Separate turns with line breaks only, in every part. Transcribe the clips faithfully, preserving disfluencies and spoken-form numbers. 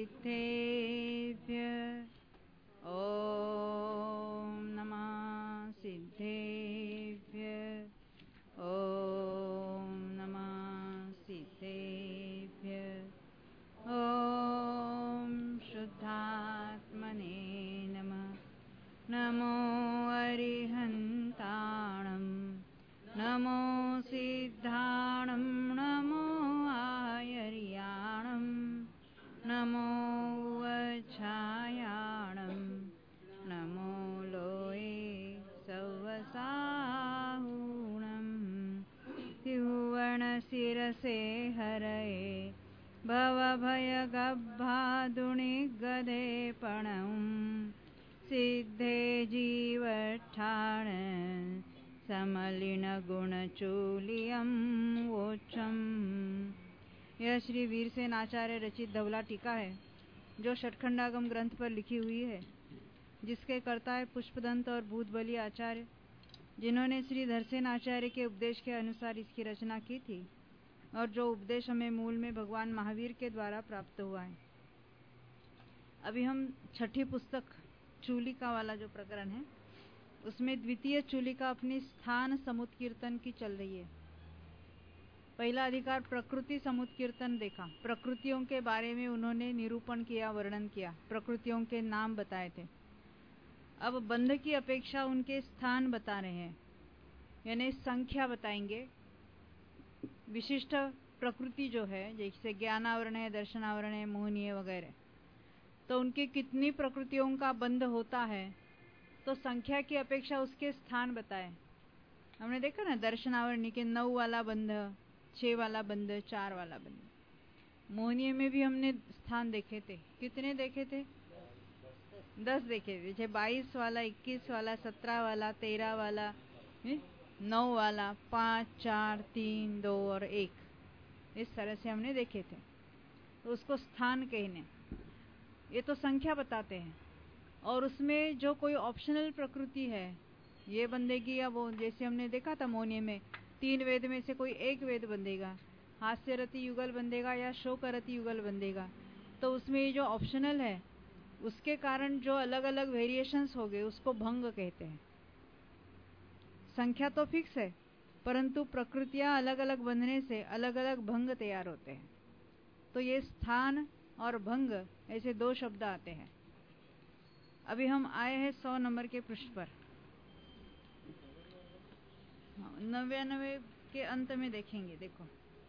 सिद्धेभ्यः ॐ नमः सिद्धेभ्यः ॐ नमः सिद्धेभ्यः ॐ शुद्धात्मने नमः। नमो अरिहन्ताणं नमो सिद्धाणं नमो आयर्याणं नमो वच्छायाणं नमो लोये सवसाहुणं त्रिभुवनशिरसे हरये भवभयगब्बाधुनिगदे पणं सिद्धे जीवठाण समलिनगुणचूलियं वोचम। यह श्री वीरसेन आचार्य रचित धवला टीका है जो षटखंडागम ग्रंथ पर लिखी हुई है, जिसके कर्ता है पुष्पदंत और भूतबली आचार्य, जिन्होंने श्री धरसेन आचार्य के उपदेश के अनुसार इसकी रचना की थी और जो उपदेश हमें मूल में भगवान महावीर के द्वारा प्राप्त हुआ है। अभी हम छठी पुस्तक चूलिका वाला जो प्रकरण है उसमें द्वितीय चूलिका अपनी स्थान समुत्कीर्तन की चल रही है। पहला अधिकार प्रकृति समुत्कीर्तन देखा, प्रकृतियों के बारे में उन्होंने निरूपण किया, वर्णन किया, प्रकृतियों के नाम बताए थे। अब बंध की अपेक्षा उनके स्थान बता रहे हैं, यानी संख्या बताएंगे। विशिष्ट प्रकृति जो है, जैसे ज्ञानावरण है, दर्शनावरण है, मोहनीय वगैरह, तो उनके कितनी प्रकृतियों का बंध होता है तो संख्या की अपेक्षा उसके स्थान बताए। हमने देखा ना दर्शनावरणी के नौ वाला बंध, छह वाला बंध, चार वाला बंध। मोहनीय में भी हमने स्थान देखे थे। कितने देखे थे? दस देखे थे। जैसे बाईस वाला, इक्कीस वाला, सत्रह वाला, तेरह वाला, नौ वाला, पांच, चार, तीन, दो और एक, इस तरह से हमने देखे थे। तो उसको स्थान कहने, ये तो संख्या बताते हैं। और उसमें जो कोई ऑप्शनल प्रकृति है, ये बंधेगी या वो, जैसे हमने देखा था मोहनीय में तीन वेद में से कोई एक वेद बंधेगा, हास्यरति युगल बंधेगा या शोकरति युगल बंधेगा। तो उसमें ये जो ऑप्शनल है उसके कारण जो अलग अलग वेरिएशंस हो गए उसको भंग कहते हैं। संख्या तो फिक्स है परंतु प्रकृतियां अलग अलग बनने से अलग अलग भंग तैयार होते हैं। तो ये स्थान और भंग ऐसे दो शब्द आते हैं। अभी हम आए हैं सौ नंबर के पृष्ठ पर। नव्यानवे के अंत में देखेंगे। देखो,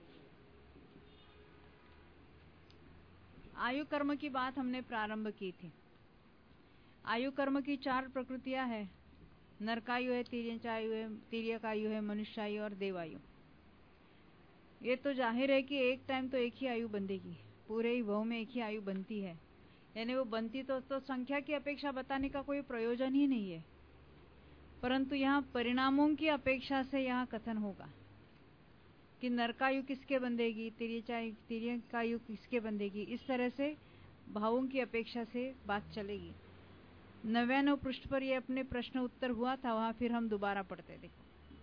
आयु कर्म की बात हमने प्रारंभ की थी। आयु कर्म की चार प्रकृतियां हैं, नरकायु है, तिर्यकायु है, तिर्यकायु है, मनुष्यायु और देवायु। ये तो जाहिर है कि एक टाइम तो एक ही आयु बंधेगी, पूरे ही भव में एक ही आयु बनती है, यानी वो बनती तो, तो संख्या की अपेक्षा बताने का कोई प्रयोजन ही नहीं है। परंतु यहाँ परिणामों की अपेक्षा से यहाँ कथन होगा कि नरकायु किसके बंधेगी, तिर्यकायु किसके बंधेगी, इस तरह से भावों की अपेक्षा से बात चलेगी। नव्यानवे पृष्ठ पर ये अपने प्रश्न उत्तर हुआ था, वहां फिर हम दोबारा पढ़ते। देखो,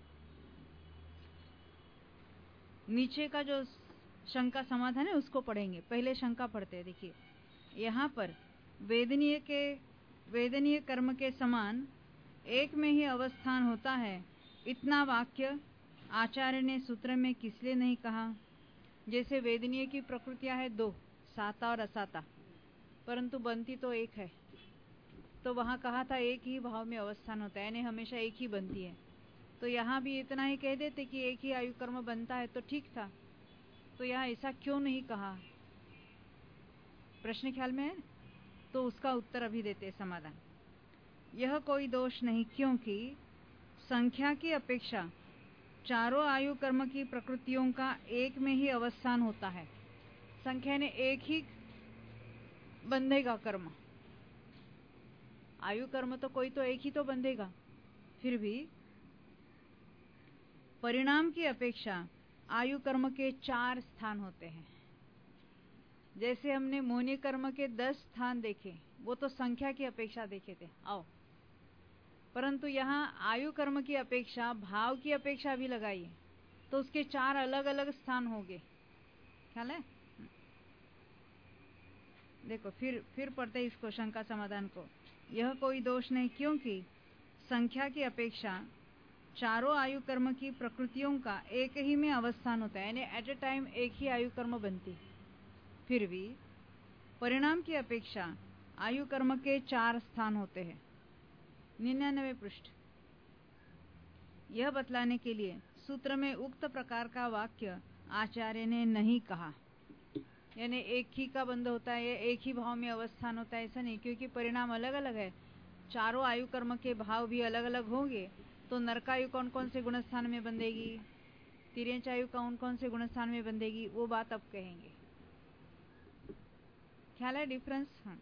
नीचे का जो शंका समाधान है उसको पढ़ेंगे, पहले शंका पढ़ते। देखिए, यहाँ पर वेदनीय के वेदनीय कर्म के समान एक में ही अवस्थान होता है, इतना वाक्य आचार्य ने सूत्र में किस लिए नहीं कहा। जैसे वेदनीय की प्रकृतियां है दो, साता और असाता, परंतु बनती तो एक है। तो वहां कहा था एक ही भाव में अवस्थान होता है, यानी हमेशा एक ही बनती है। तो यहाँ भी इतना ही कह देते कि एक ही आयु कर्म बनता है तो ठीक था। तो यहाँ ऐसा क्यों नहीं कहा, प्रश्न ख्याल में है? तो उसका उत्तर अभी देते समाधान। यह कोई दोष नहीं, क्योंकि संख्या की अपेक्षा चारों आयु कर्म की प्रकृतियों का एक में ही अवस्थान होता है। संख्या ने एक ही बंधेगा कर्म, आयु कर्म तो कोई तो एक ही तो बंधेगा। फिर भी परिणाम की अपेक्षा आयु कर्म के चार स्थान होते हैं। जैसे हमने मोहनी कर्म के दस स्थान देखे, वो तो संख्या की अपेक्षा देखे थे। आओ, परंतु यहाँ आयु कर्म की अपेक्षा भाव की अपेक्षा भी लगाई है, तो उसके चार अलग अलग स्थान होंगे। ख्याल है? देखो फिर फिर पढ़ते इस क्वेश्चन का समाधान को। यह कोई दोष नहीं, क्योंकि संख्या की अपेक्षा चारों आयु कर्म की प्रकृतियों का एक ही में अवस्थान होता है, यानी एट ए टाइम एक ही आयु कर्म बनती। फिर भी परिणाम की अपेक्षा आयु कर्म के चार स्थान होते हैं। निन्यानवे पृष्ठ। यह बतलाने के लिए सूत्र में उक्त प्रकार का वाक्य आचार्य ने नहीं कहा, यानी एक ही का बंध होता है, एक ही भाव में अवस्थान होता है, ऐसा नहीं, क्योंकि परिणाम अलग अलग है। चारों आयु कर्म के भाव भी अलग अलग होंगे, तो नरकायु कौन कौन से गुणस्थान में बंधेगी, तिर्यंच आयु कौन कौन से गुणस्थान में बंधेगी, वो बात अब कहेंगे। ख्याल है डिफरेंस? हाँ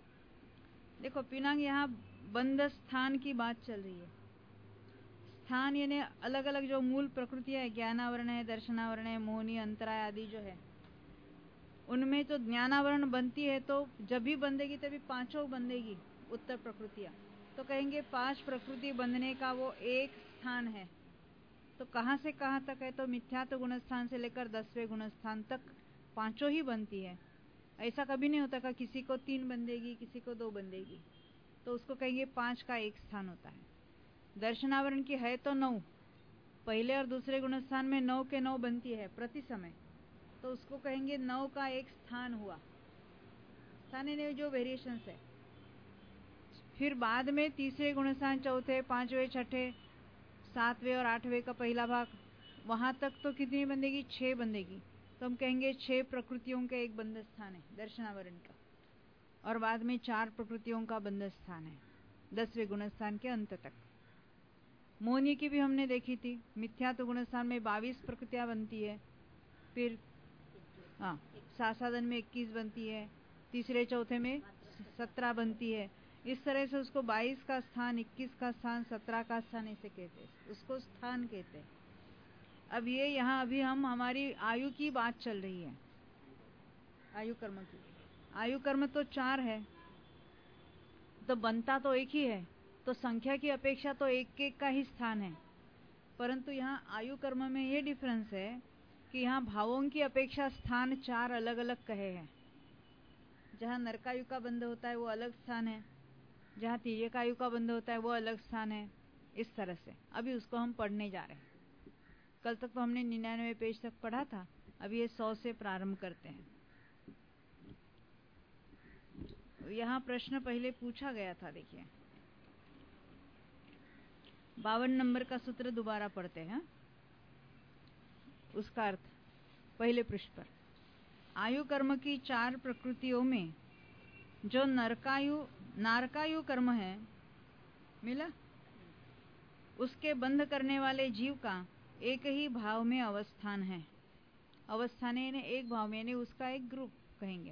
देखो पिनांग, यहाँ बंध स्थान की बात चल रही है। स्थान यानी अलग अलग जो मूल प्रकृतियां है, ज्ञानावरण है, दर्शनावरण है, मोहनी, अंतराय आदि जो है, उनमें तो ज्ञानावरण बनती है, तो जब भी बंधेगी तभी पांचों बंधेगी उत्तर प्रकृतियां। तो कहेंगे पांच प्रकृति बंधने का वो एक स्थान है। तो कहां से कहां तक है? तो मिथ्यात्व गुणस्थान से लेकर दसवें गुणस्थान तक पांचों ही बनती है। ऐसा कभी नहीं होता कि किसी को तीन बंधेगी, किसी को दो बंधेगी, तो उसको कहेंगे पांच का एक स्थान होता है। दर्शनावरण की है तो नौ, पहले और दूसरे गुणस्थान में नौ के नौ बनती है प्रति समय, तो उसको कहेंगे नौ का एक स्थान हुआ। स्थान ने जो वेरिएशंस है। फिर बाद में तीसरे गुणस्थान, चौथे, पांचवें, छठे, सातवें और आठवें का पहला भाग, वहां तक तो कितनी बंधेगी? छह बंधेगी। तो हम कहेंगे छह प्रकृतियों का एक बंध स्थान है दर्शनावरण का, और बाद में चार प्रकृतियों का बंध स्थान है दसवें गुणस्थान के अंत तक। मोहनी की भी हमने देखी थी, मिथ्यात्व गुणस्थान में बाईस प्रकृतियां बनती है, फिर हाँ सासादन में इक्कीस बनती है, तीसरे चौथे में सत्रह बनती है। इस तरह से उसको बाईस का स्थान, इक्कीस का स्थान, सत्रह का स्थान ऐसे कहते हैं, उसको स्थान कहते हैं। अब ये यहाँ अभी हम हमारी आयु की बात चल रही है, आयु कर्म की। आयु कर्म तो चार है, तो बनता तो एक ही है, तो संख्या की अपेक्षा तो एक एक का ही स्थान है। परंतु यहाँ आयु कर्म में ये डिफरेंस है कि यहाँ भावों की अपेक्षा स्थान चार अलग अलग कहे हैं। जहाँ नरकायु का बंध होता है वो अलग स्थान है, जहाँ तिर्यकायु का बंध होता है वो अलग स्थान है। इस तरह से अभी उसको हम पढ़ने जा रहे हैं। कल तक तो हमने निन्यानवे पेज तक पढ़ा था, अभी ये सौ से प्रारंभ करते हैं। यहाँ प्रश्न पहले पूछा गया था, देखिए बावन नंबर का सूत्र दोबारा पढ़ते हैं। उसका अर्थ पहले पृष्ठ पर, आयु कर्म की चार प्रकृतियों में जो नरकायु नारकायु कर्म है, मिला, उसके बंध करने वाले जीव का एक ही भाव में अवस्थान है। अवस्थान यानी एक भाव में, यानी उसका एक ग्रुप कहेंगे,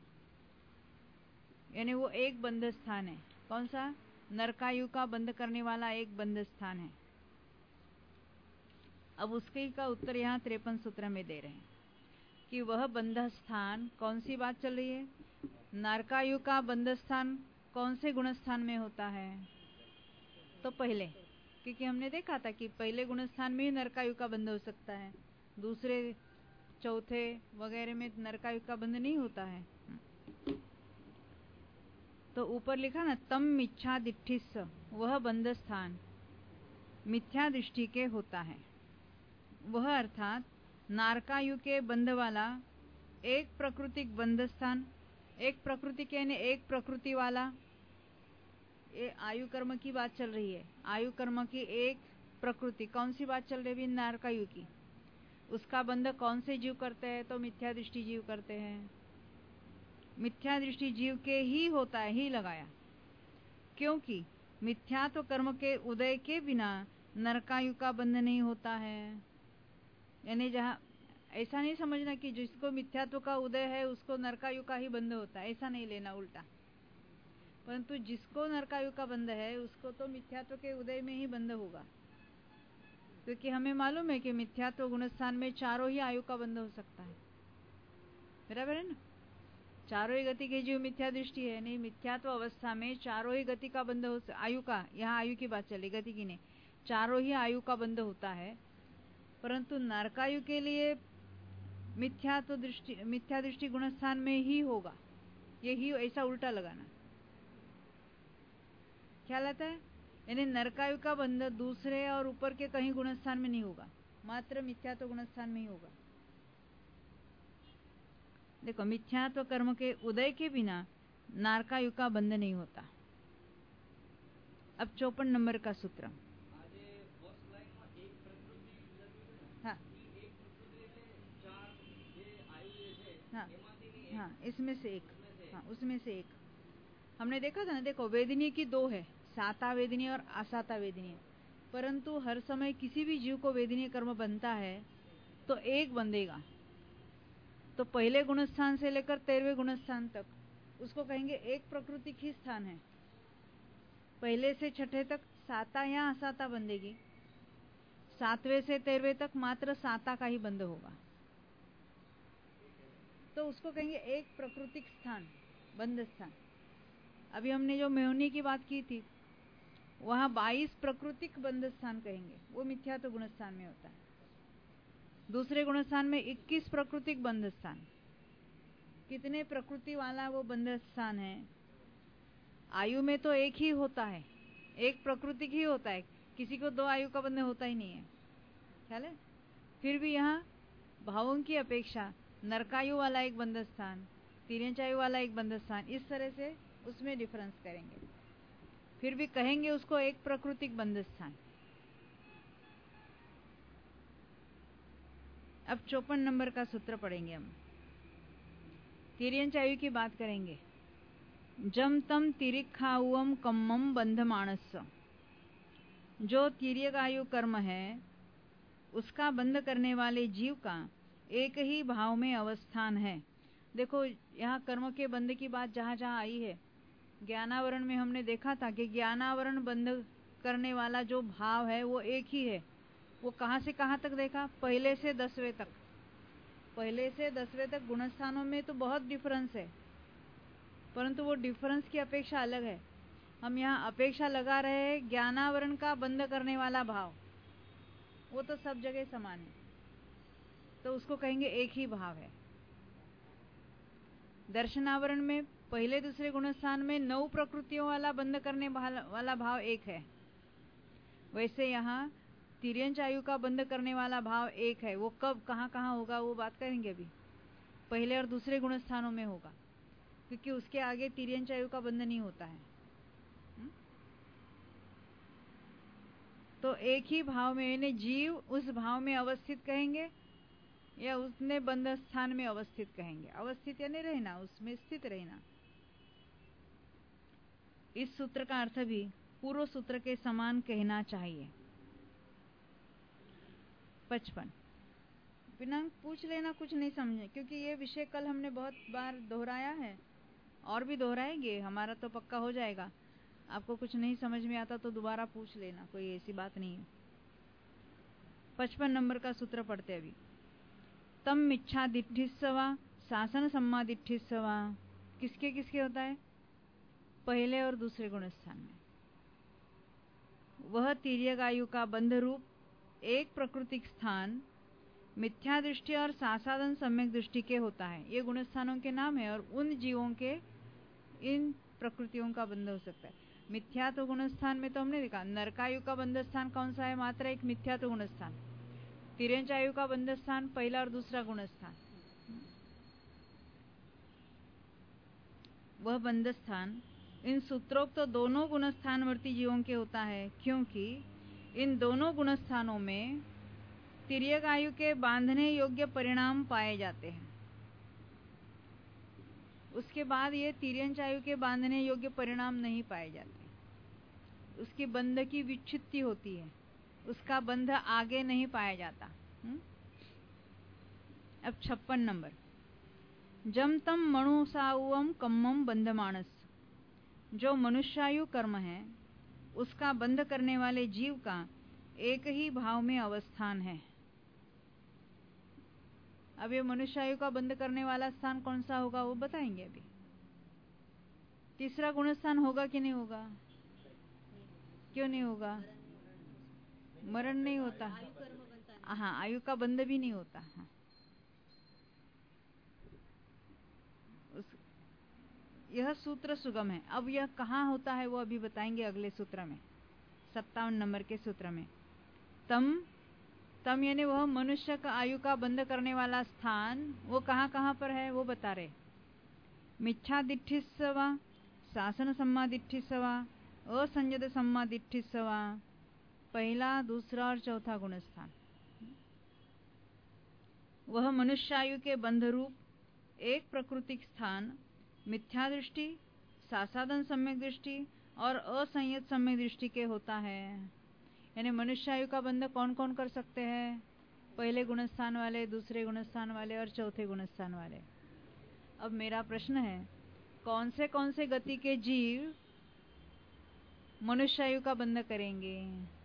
यानी वो एक बंध स्थान है। कौन सा? नरकायु का बंध करने वाला एक बंध स्थान है। अब उसके का उत्तर यहाँ त्रेपन सूत्र में दे रहे हैं कि वह बंध स्थान, कौन सी बात चल रही है? नरकायु का बंध स्थान कौन से गुणस्थान में होता है? तो पहले, क्योंकि हमने देखा था कि पहले गुणस्थान में ही नरकायु का बंध हो सकता है, दूसरे चौथे वगैरह में नरकायु का बंध नहीं होता है। तो ऊपर लिखा ना, तम मिथ्या दिष्टिस, वह बंध स्थान मिथ्या दृष्टि के होता है। वह अर्थात नारकायु के बंध वाला एक प्राकृतिक बंध स्थान, एक प्रकृति के यानी एक प्रकृति वाला, ये आयु कर्म की बात चल रही है। आयु कर्म की एक प्रकृति, कौन सी बात चल रही है? नारकायु की। उसका बंध कौन से जीव करते हैं? तो मिथ्या दृष्टि जीव करते हैं। मिथ्या दृष्टि जीव के ही होता है, ही लगाया, क्योंकि मिथ्यात्व कर्म के उदय के बिना नरकायु का बंध नहीं होता है। यानी जहाँ ऐसा नहीं समझना कि जिसको मिथ्यात्व का उदय है उसको नरकायु का ही बंध होता है, ऐसा नहीं लेना उल्टा। परंतु जिसको नरकायु का बंध है उसको तो मिथ्यात्व के उदय में ही बंध होगा, क्योंकि हमें मालूम है कि मिथ्यात्व गुणस्थान में चारों ही आयु का बंध हो सकता है, बराबर है ना? चारों ही गति के जीव मिथ्या दृष्टि है, नहीं मिथ्यात्व अवस्था में चारों ही गति का बंध हो, आयु का, यहाँ आयु की बात चली, गति की नहीं, चारों ही आयु का बंध होता है। परंतु नरकायु के लिए मिथ्यात्व दृष्टि मिथ्या दृष्टि गुणस्थान में ही होगा, यही ऐसा उल्टा लगाना, ख्याल आता है। यानी नरकायु का बंध दूसरे और ऊपर के कहीं गुणस्थान में नहीं होगा, मात्र मिथ्यात्व गुणस्थान में ही होगा। देखो, मिथ्यात्व कर्म के उदय के बिना नारकायु का बंध नहीं होता। अब चौपन नंबर का सूत्र। हाँ हाँ हाँ, इसमें से एक, हाँ उसमें से एक हमने देखा था ना। देखो, वेदनीय की दो है, साता वेदनीय और असाता वेदनीय, परंतु हर समय किसी भी जीव को वेदनीय कर्म बनता है तो एक बंधेगा। तो पहले गुणस्थान से लेकर तेरहवें गुणस्थान तक उसको कहेंगे एक प्रकृति ही स्थान है। पहले से छठे तक साता या असाता बंधेगी, सातवें से तेरहवें तक मात्र साता का ही बंध होगा। तो उसको कहेंगे एक प्राकृतिक स्थान, बंध स्थान। अभी हमने जो मेहुनी की बात की थी वहां बाईस प्राकृतिक बंध स्थान कहेंगे, वो मिथ्यात्व गुणस्थान में होता है। दूसरे गुणस्थान में इक्कीस प्राकृतिक बंध स्थान। कितने प्रकृति वाला वो बंध स्थान है? आयु में तो एक ही होता है, एक प्राकृतिक ही होता है, किसी को दो आयु का बंध होता ही नहीं है, ख्याल है। फिर भी यहाँ भावों की अपेक्षा नरकायु वाला एक बंध स्थान, तिर्यंचायु वाला एक बंध स्थान, इस तरह से उसमें डिफरेंस करेंगे। फिर भी कहेंगे उसको एक प्राकृतिक बंध स्थान। अब चौपन नंबर का सूत्र पढ़ेंगे हम। तिर्यंचायु की बात करेंगे। जम तम तिरिखाउम कम्मम बंध मानस। जो तिर्यकायु कर्म है उसका बंध करने वाले जीव का एक ही भाव में अवस्थान है। देखो, यहाँ कर्म के बंध की बात जहां जहां आई है, ज्ञानावरण में हमने देखा था कि ज्ञानावरण बंध करने वाला जो भाव है वो एक ही है। वो कहां से कहां तक देखा? पहले से दसवें तक। पहले से दसवें तक गुणस्थानों में तो बहुत डिफरेंस है, परंतु वो डिफरेंस की अपेक्षा अलग है। हम यहाँ अपेक्षा लगा रहे हैं ज्ञानावरण का बंध करने वाला भाव, वो तो सब जगह समान है, तो उसको कहेंगे एक ही भाव है। दर्शनावरण में पहले दूसरे गुणस्थान में नौ प्रकृतियों वाला बंध करने वाला भाव एक है, वैसे यहाँ तिर्यंचायु का बंध करने वाला भाव एक है। वो कब कहाँ कहाँ होगा वो बात करेंगे अभी। पहले और दूसरे गुणस्थानों में होगा, क्योंकि उसके आगे तिर्यंचायु का बंध नहीं होता है। तो एक ही भाव में, यानी जीव उस भाव में अवस्थित कहेंगे या उसने बंध स्थान में अवस्थित कहेंगे। अवस्थित यानी रहना, उसमें स्थित रहना। इस सूत्र का अर्थ भी पूर्व सूत्र के समान कहना चाहिए। पचपन बिना पूछ लेना, कुछ नहीं समझे, क्योंकि ये विषय कल हमने बहुत बार दोहराया है और भी दोहराएंगे, हमारा तो पक्का हो जाएगा। आपको कुछ नहीं समझ में आता तो दोबारा पूछ लेना, कोई ऐसी बात नहीं है। पचपन नंबर का सूत्र पढ़ते अभी। तम मिच्छा दिट्ठिस्सवा शासन सम्मा दिट्ठिस्सवा। किसके किसके होता है? पहले और दूसरे गुणस्थान में। वह तिर्यकायु का बंध रूप एक प्राकृतिक स्थान मिथ्या दृष्टि और सासाधन सम्यक दृष्टि के होता है। ये गुणस्थानों के नाम है और उन जीवों के इन प्रकृतियों का बंध हो सकता है। मिथ्यात्व गुणस्थान में तो हमने देखा नरकायु का बंध स्थान कौन सा है? मात्र एक मिथ्यात्व गुणस्थान। तिर्यंचायु का बंध स्थान पहला और दूसरा गुणस्थान। वह बंध स्थान इन सूत्रोक्त तो दोनों गुणस्थानवर्ती जीवों के होता है, क्योंकि इन दोनों गुणस्थानों में तिर्यकायु के बांधने योग्य परिणाम पाए जाते हैं। उसके बाद ये तिर्यंचायु के बांधने योग्य परिणाम नहीं पाए जाते। उसकी बंध की विच्छित्ति होती है, उसका बंध आगे नहीं पाया जाता। हुँ? अब छप्पन नंबर। जम तम मणुसाउम कम्मम बंधमानस। जो मनुष्यायु कर्म है उसका बंध करने वाले जीव का एक ही भाव में अवस्थान है। अब ये मनुष्यायु का बंध करने वाला स्थान कौन सा होगा वो बताएंगे अभी। तीसरा गुणस्थान होगा कि नहीं होगा? क्यों नहीं होगा? मरण नहीं होता। हाँ, आयु का बंध भी नहीं होता। हाँ। उस यह सूत्र सुगम है। अब यह कहाँ होता है वो अभी बताएंगे अगले सूत्र में, सत्तावन नंबर के सूत्र में। तम तम यानी वह मनुष्य का आयु का बंद करने वाला स्थान वो कहाँ कहाँ पर है वो बता रहे। मिथ्यादिठिस्वा, शासन सम्मादिठिस्वा, असंयत सम्मादिठिस्वा, पहला दूसरा और चौथा गुण स्थान। वह मनुष्य आयु के बंध रूप एक प्राकृतिक स्थान मिथ्या दृष्टि, सासाधन सम्यक दृष्टि और असंयत सम्यक दृष्टि के होता है। यानी मनुष्य आयु का बंध कौन कौन कर सकते हैं? पहले गुणस्थान वाले, दूसरे गुणस्थान वाले और चौथे गुणस्थान वाले। अब मेरा प्रश्न है, कौन से कौन से गति के जीव मनुष्य आयु का बंध करेंगे?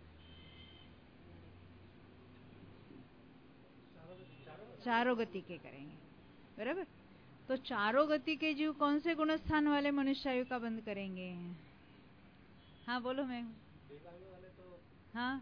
चारों गति के करेंगे, बराबर। तो चारों गति के जीव कौन से गुणस्थान वाले मनुष्य आयु का बंध करेंगे? हाँ बोलो। मैं हाँ,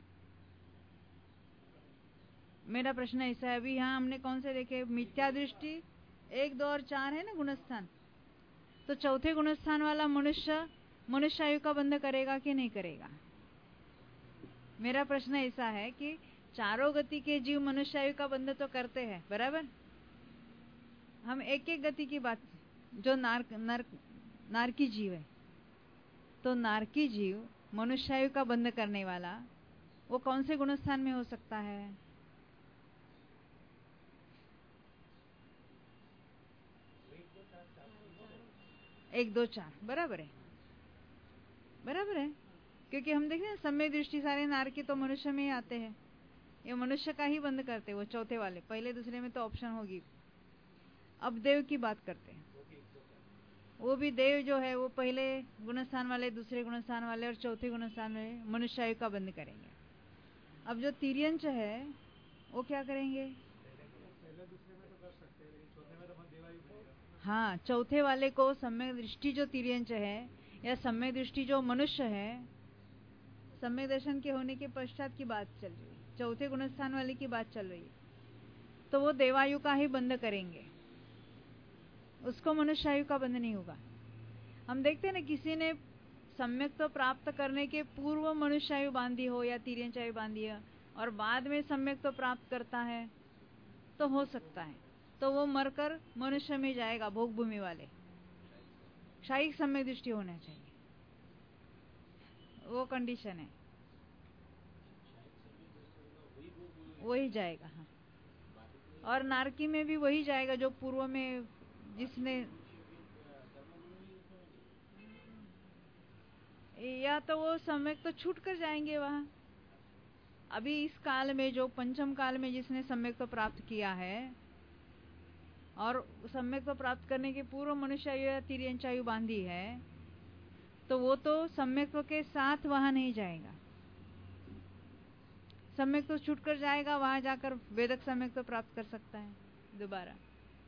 मेरा प्रश्न ऐसा है, अभी यहाँ हमने कौन से देखे? मिथ्या दृष्टि एक, दो और चार है ना गुणस्थान। तो चौथे गुणस्थान वाला मनुष्य मनुष्य आयु का बंध करेगा कि नहीं करेगा? मेरा प्रश्न ऐसा है कि चारों गति के जीव मनुष्य आयु का बंध तो करते हैं, बराबर। हम एक एक गति की बात, जो नारक नर नारकी जीव है, तो नारकी जीव मनुष्य आयु का बंध करने वाला वो कौन से गुणस्थान में हो सकता है? एक, दो, चार, बराबर है, बराबर है। क्योंकि हम देखें ना, सम्यक दृष्टि सारे नारकी तो मनुष्य में ही आते हैं, ये मनुष्य का ही बंद करते हैं वो चौथे वाले। पहले दूसरे में तो ऑप्शन होगी। अब देव की बात करते हैं, वो भी देव जो है वो पहले गुणस्थान वाले, दूसरे गुणस्थान वाले और चौथे गुणस्थान में मनुष्य आयु का बंद करेंगे। अब जो तिर्यंच है वो क्या करेंगे? हाँ, चौथे वाले को सम्यक दृष्टि जो तिर्यंच है या सम्यक दृष्टि जो मनुष्य है, सम्यक दर्शन के होने के पश्चात की बात चल रही है, चौथे गुणस्थान वाले की बात चल रही है, तो वो देवायु का ही बंद करेंगे, उसको मनुष्य आयु का बंद नहीं होगा। हम देखते हैं ना, किसी ने सम्यक तो प्राप्त करने के पूर्व मनुष्य आयु बांधी हो या तिर्यंच आयु बांधी हो और बाद में सम्यक तो प्राप्त करता है, तो हो सकता है तो वो मरकर मनुष्य में जाएगा, भोग भूमि वाले। शायिक सम्यक दृष्टि होना चाहिए, वो कंडीशन है, वही जाएगा। हाँ, और नारकी में भी वही जाएगा जो पूर्व में जिसने, या तो वो सम्यक तो छूट कर जाएंगे वहां। अभी इस काल में जो पंचम काल में जिसने सम्यक तो प्राप्त किया है और सम्यक तो प्राप्त करने के पूर्व मनुष्य आयु या तिर्यंच आयु बांधी है, तो वो तो सम्यक के साथ वहां नहीं जाएगा, सम्यक तो छूट कर जाएगा, वहां जाकर वेदक सम्यक तो प्राप्त कर सकता है दोबारा।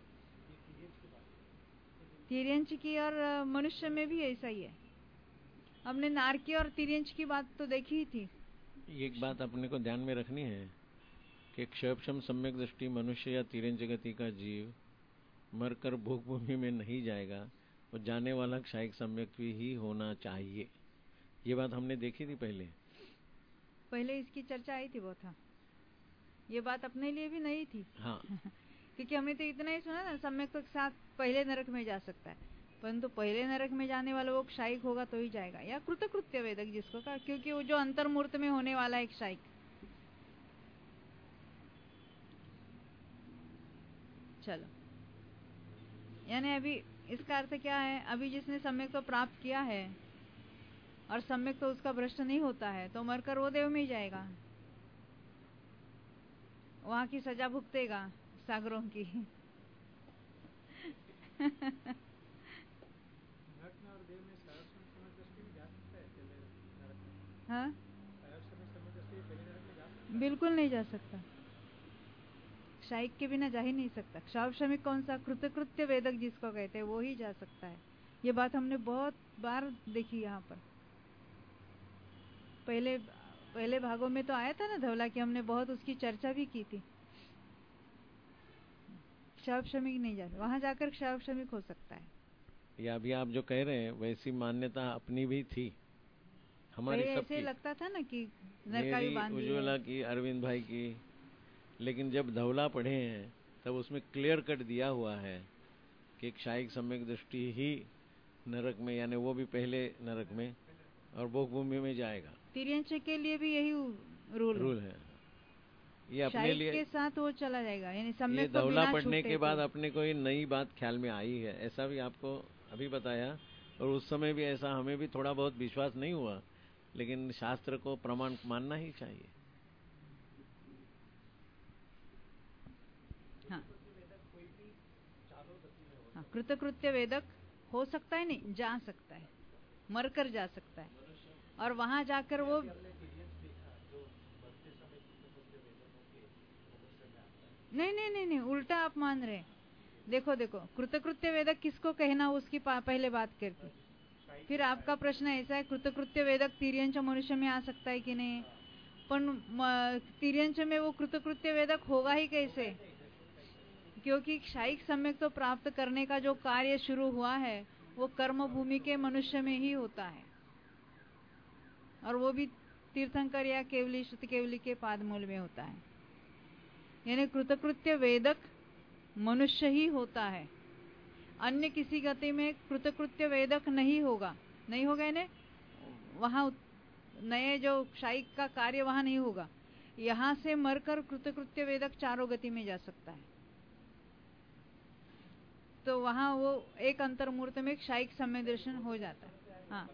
तिर्यंच की और मनुष्य में भी ऐसा ही है। हमने नारकी और तिर्यंच की बात तो देखी ही थी।
एक बात अपने को ध्यान में रखनी है कि क्षयक्षम सम्यक दृष्टि मनुष्य या तिर्यंच गति का जीव मरकर भोग भूमि में नहीं जाएगा, और जाने वाला क्षयिक सम्यक ही होना चाहिए। ये बात हमने देखी थी पहले
पहले इसकी चर्चा आई थी बहुत। हाँ, ये बात अपने लिए भी नहीं थी।
हाँ
क्योंकि हमने तो इतना ही सुना ना, सम्यक तो साथ पहले नरक में जा सकता है, परंतु पहले नरक में जाने वाला वो क्षयिक होगा तो ही जाएगा, या कृतकृत्य वेदक जिसको कहा, क्योंकि वो जो अंतर्मूर्त में होने वाला एक क्षयिक। चलो, यानी अभी इसका अर्थ क्या है? अभी जिसने सम्यक तो प्राप्त किया है और सम्यक तो उसका भ्रष्ट नहीं होता है, तो मरकर वो देव में ही जाएगा, वहां की सजा भुगतेगा सागरों की। हाँ, बिल्कुल नहीं जा सकता, क्षयिक के बिना जा ही नहीं सकता। क्षावशमिक कौन सा? कृतकृत्य वेदक जिसको कहते हैं वो ही जा सकता है। ये बात हमने बहुत बार देखी यहाँ पर। पहले पहले भागों में तो आया था ना धवला की, हमने बहुत उसकी चर्चा भी की थी। क्षावशमिक नहीं जा, वहां जाकर क्षावशमिक हो सकता है।
या अभी आप जो कह रहे हैं वैसी मान्यता अपनी भी थी, हमारी सबकी।
ऐसे लगता था ना कि नरका भी बांध दी है।
उज्ज्वला की, अरविंद भाई की, लेकिन जब धवला पढ़े हैं तब उसमें क्लियर कट दिया हुआ है कि एक शायिक सम्यक दृष्टि ही नरक में, यानी वो भी पहले नरक में और भोग भूमि में जाएगा।
तिर्यंच के लिए भी यही रूल
रूल है। ये अपने
शायिक
लिए
के साथ वो चला जाएगा, यानी
ये
सम्यक को
धवला
बिना
पढ़ने
छूटे
के बाद
तो।
अपने को ये नई बात ख्याल में आई है, ऐसा भी आपको अभी बताया, और उस समय भी ऐसा हमें भी थोड़ा बहुत विश्वास नहीं हुआ, लेकिन शास्त्र को प्रमाण मानना ही चाहिए।
हाँ, हाँ, कृतकृत्य वेदक हो सकता है, नहीं जा सकता है, मरकर जा सकता है, और वहां जाकर वो नहीं नहीं नहीं नहीं उल्टा आप मान रहे हैं। देखो देखो, कृतकृत्य वेदक किसको कहना, उसकी पहले बात करके, फिर आपका प्रश्न ऐसा है कृतकृत्य वेदक तिर्यंच मनुष्य में आ सकता है कि नहीं, पर तिर्यंच में वो कृतकृत्य वेदक होगा ही कैसे, क्योंकि शायिक सम्यक तो प्राप्त करने का जो कार्य शुरू हुआ है वो कर्म भूमि के मनुष्य में ही होता है, और वो भी तीर्थंकर या केवली श्रुति केवली के पादमूल में होता है। यानी कृतकृत्य वेदक मनुष्य ही होता है, अन्य किसी गति में कृतकृत्य वेदक नहीं होगा, नहीं होगा यानी वहां नए जो शायिक का कार्य वहां नहीं होगा। यहां से मरकर कृतकृत्य वेदक चारों गति में जा सकता है, तो वहां वो एक अंतर्मूर्त में एक शायिक सम्यक दर्शन हो जाता है। हाँ,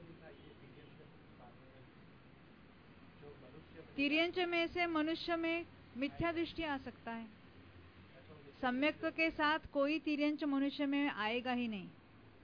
तिर्यंच में से मनुष्य में मिथ्या दृष्टि आ सकता है, सम्यक्त्व के साथ कोई तिर्यंच मनुष्य में आएगा ही नहीं।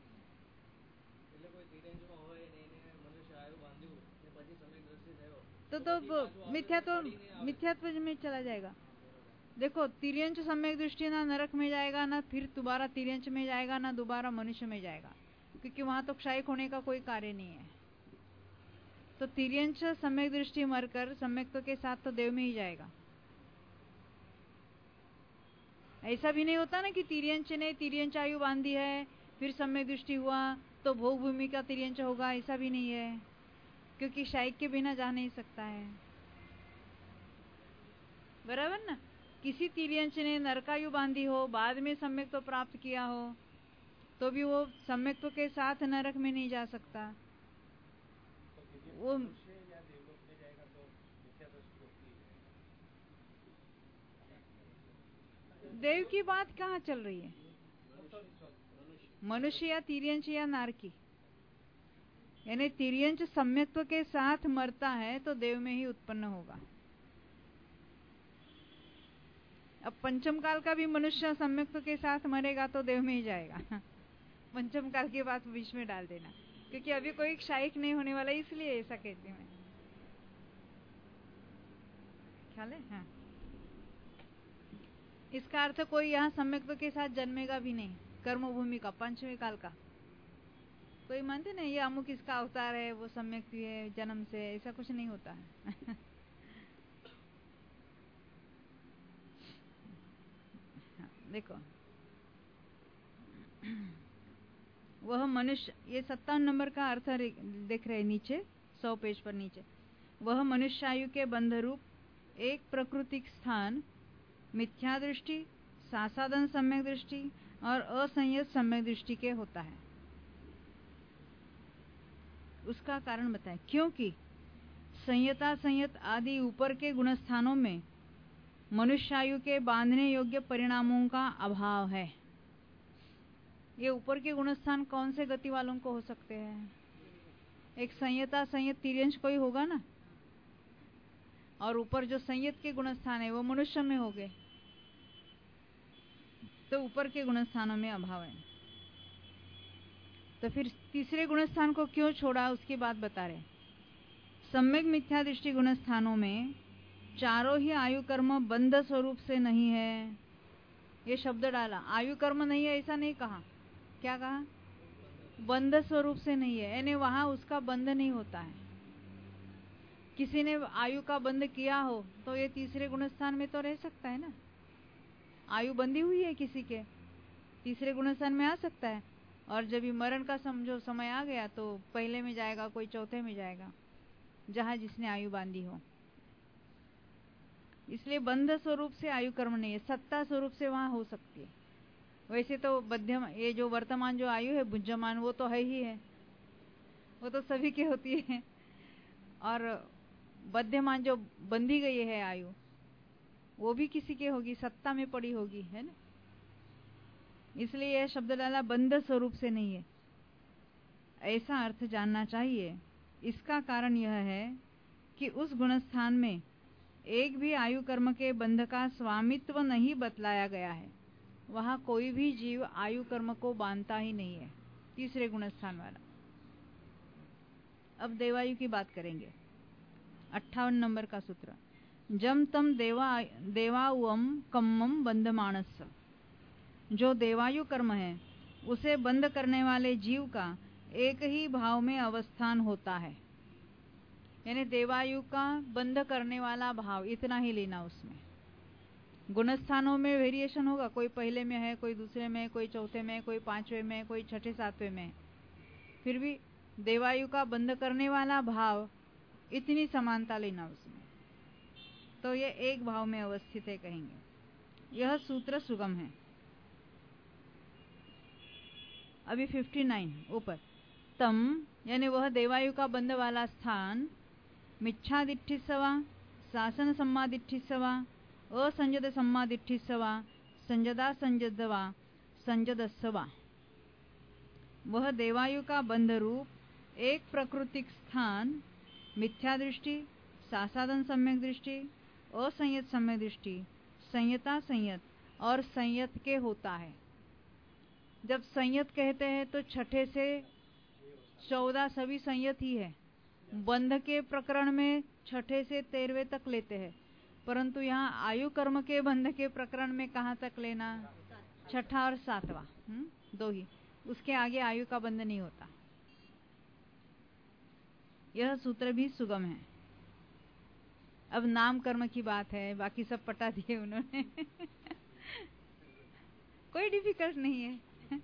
तो तो मिथ्यात्व मिथ्यात्व में चला जाएगा। देखो, तिर्यंच सम्यक दृष्टि ना नरक में जाएगा, ना फिर दोबारा तिर्यंच में जाएगा, ना दोबारा मनुष्य में जाएगा, क्योंकि वहां तो क्षयिक होने का कोई कार्य नहीं है। तो तिर्यंच सम्यक दृष्टि मरकर सम्यक्त्व के साथ तो देव में ही जाएगा। ऐसा भी नहीं होता ना कि तिर्यंच ने तिर्यंच आयु बांधी है फिर सम्यक दृष्टि हुआ तो भोग भूमि का तिर्यंच होगा, ऐसा भी नहीं है, क्योंकि शायिक के बिना जा नहीं सकता है। बराबर ना, किसी तिर्यंच ने नरकायु बांधी हो, बाद में सम्यक तो प्राप्त किया हो, तो भी वो सम्यक्त्व के साथ नरक में नहीं जा सकता। वो देव की बात कहाँ चल रही है, मनुष्य या तिर्यंच या नार की, यानी तिर्यंच सम्यक्त्व के साथ मरता है तो देव में ही उत्पन्न होगा। अब पंचम काल का भी मनुष्य सम्यक्त्व के साथ मरेगा तो देव में ही जाएगा। पंचम काल की बात बीच में डाल देना, क्योंकि अभी कोई क्षयिक नहीं होने वाला, इसलिए ऐसा कहती हूँ मैं। ख्याल है? हाँ, इसका अर्थ कोई यहाँ सम्यक्त्व के साथ जन्मेगा भी नहीं, कर्म भूमि का पंचमी काल का। कोई मानते नहीं ये अमुक इसका अवतार है, वो सम्यक है जन्म से, ऐसा कुछ नहीं होता है। देखो, वह मनुष्य, ये सत्तावन नंबर का अर्थ देख रहे नीचे, सौ पेज पर नीचे, वह मनुष्य आयु के बंध रूप एक प्रकृतिक स्थान मिथ्या दृष्टि, सासादन सम्यक दृष्टि और असंयत सम्यक दृष्टि के होता है। उसका कारण बताएं, क्योंकि संयता संयत आदि ऊपर के गुणस्थानों में मनुष्यायु के बांधने योग्य परिणामों का अभाव है। ये ऊपर के गुणस्थान कौन से गति वालों को हो सकते हैं? एक संयता संयत तिर्यंच कोई होगा ना, और ऊपर जो संयत के गुणस्थान है वो मनुष्य में हो गए, तो ऊपर के गुणस्थानों में अभाव है। तो फिर तीसरे गुणस्थान को क्यों छोड़ा, उसकी बात बता रहे। सम्यक मिथ्या दृष्टि गुणस्थानों में चारों ही आयु कर्म बंध स्वरूप से नहीं है, ये शब्द डाला। आयु कर्म नहीं है ऐसा नहीं कहा, क्या कहा? बंध स्वरूप से नहीं है, यानी वहां उसका बंध नहीं होता है। किसी ने आयु का बंध किया हो तो ये तीसरे गुणस्थान में तो रह सकता है ना, आयु बंधी हुई है किसी के, तीसरे गुणस्थान में आ सकता है। और जब भी मरण का समझो समय आ गया तो पहले में जाएगा, कोई चौथे में जाएगा, जहां जिसने आयु बांधी हो। इसलिए बंध स्वरूप से आयु कर्म नहीं है, सत्ता स्वरूप से वहां हो सकती है। वैसे तो बध्यम, ये जो वर्तमान जो आयु है बुद्धमान, वो तो है ही है, वो तो सभी की होती है। और बध्यमान जो बंधी गई है आयु, वो भी किसी के होगी, सत्ता में पड़ी होगी, है ना। इसलिए यह शब्द डाला बंध स्वरूप से नहीं है, ऐसा अर्थ जानना चाहिए। इसका कारण यह है कि उस गुणस्थान में एक भी आयु कर्म के बंध का स्वामित्व नहीं बतलाया गया है। वहां कोई भी जीव आयु कर्म को बांधता ही नहीं है, तीसरे गुणस्थान वाला। अब देवायु की बात करेंगे। अट्ठावन नंबर का सूत्र, जम तम देवा देवाउम कम्मम बंधमानस। जो देवायु कर्म है उसे बंद करने वाले जीव का एक ही भाव में अवस्थान होता है, यानी देवायु का बंद करने वाला भाव, इतना ही लेना। उसमें गुणस्थानों में वेरिएशन होगा, कोई पहले में है, कोई दूसरे में, कोई चौथे में, कोई पांचवे में, कोई छठे सातवें में, फिर भी देवायु का बंद करने वाला भाव, इतनी समानता लेना उसमें, तो ये एक भाव में अवस्थित है कहेंगे। यह सूत्र सुगम है। अभी उनसठ ऊपर, तम यानी वह देवायु का बंध वाला स्थान, मिच्छादिठ्ठिसवा, शासन सम्मादिठ्ठिसवा, असंजद सम्मादिठ्ठिसवा, संजदा संजदवा, संजदस्सवा। वह देवायु का बंध रूप एक प्रकृतिक स्थान मिथ्या दृष्टि, सासादन सम्यक दृष्टि, असंयत सम्यक दृष्टि, संयता संयत और संयत के होता है। जब संयत कहते हैं तो छठे से चौदह सभी संयत ही है। बंध के प्रकरण में छठे से तेरहवें तक लेते हैं, परंतु यहाँ आयु कर्म के बंध के प्रकरण में कहाँ तक लेना? छठा और सातवां, दो ही, उसके आगे आयु का बंध नहीं होता। यह सूत्र भी सुगम है। अब नाम कर्म की बात है, बाकी सब पटा दिए उन्होंने कोई डिफिकल्ट नहीं है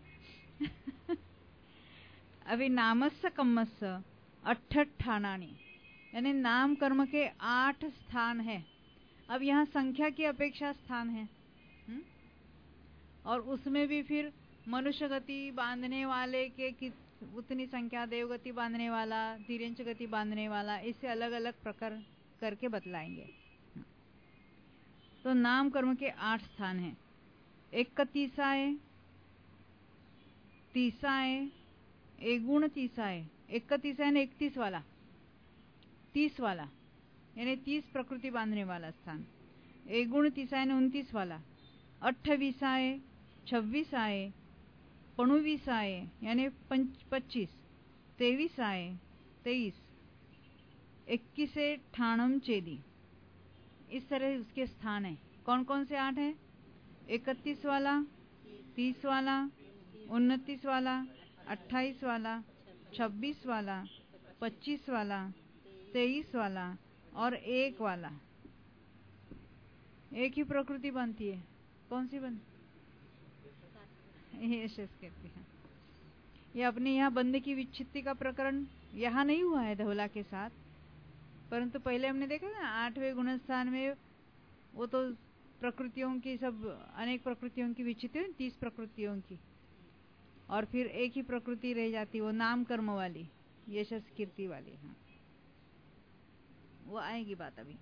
अभी नामस्य कम्मस्य अठ्ठानानि, यानी नाम कर्म के आठ स्थान है। अब यहाँ संख्या की अपेक्षा स्थान है, हुँ? और उसमें भी फिर मनुष्य गति बांधने वाले के कित उतनी संख्या, देवगति बांधने वाला, तिर्यंच गति बांधने वाला, इससे अलग अलग प्रकार करके बतलाएंगे। तो नाम कर्म के आठ स्थान हैं। एक का तीसाए, तीसाए, एक गुण तीसाए, एक का तीसा यानी इकतीस वाला, तीस वाला यानी तीस प्रकृति बांधने वाला स्थान। एक गुण तीसा यानी उनतीस वाला। अट्ठावीस आए, छब्बीस आए, पणुवीस आए यानी पच्चीस, तेईस आए, तेईस, इक्कीस ठाणम चेदी, इस तरह उसके स्थान है। कौन कौन से आठ है? इकतीस वाला, तीस वाला, उनतीस वाला, अट्ठाईस वाला, छब्बीस वाला, पच्चीस वाला, तेईस वाला और एक वाला। एक ही प्रकृति बनती है, कौन सी बनती? ये कहती है। ये अपने यहाँ बंदे की विच्छित्ति का प्रकरण यहाँ नहीं हुआ है धवला के साथ, परंतु पहले हमने देखा ना आठवें गुणस्थान में वो तो प्रकृतियों की, सब अनेक प्रकृतियों की विच्छित्ति है, तीस प्रकृतियों की, और फिर एक ही प्रकृति रह जाती, वो नाम कर्म वाली, यशस कीर्ति वाली। हाँ, वो आएगी बात अभी।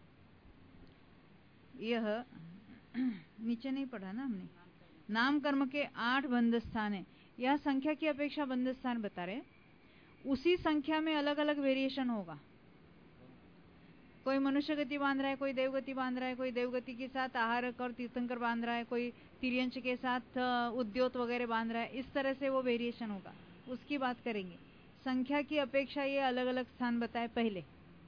यह नीचे नहीं पढ़ा ना हमने। नाम कर्म के आठ बंध स्थान है। यह संख्या की अपेक्षा बंध स्थान बता रहे। उसी संख्या में अलग अलग वेरिएशन होगा। कोई मनुष्य गति बांध रहा है, कोई देवगति बांध रहा है, कोई देवगति के साथ आहारक और तीर्थंकर बांध रहा है, कोई तिर्यंच के साथ उद्योत वगैरह बांध रहा है। इस तरह से वो वेरिएशन होगा, उसकी बात करेंगे। संख्या की अपेक्षा ये अलग अलग स्थान बताए पहले,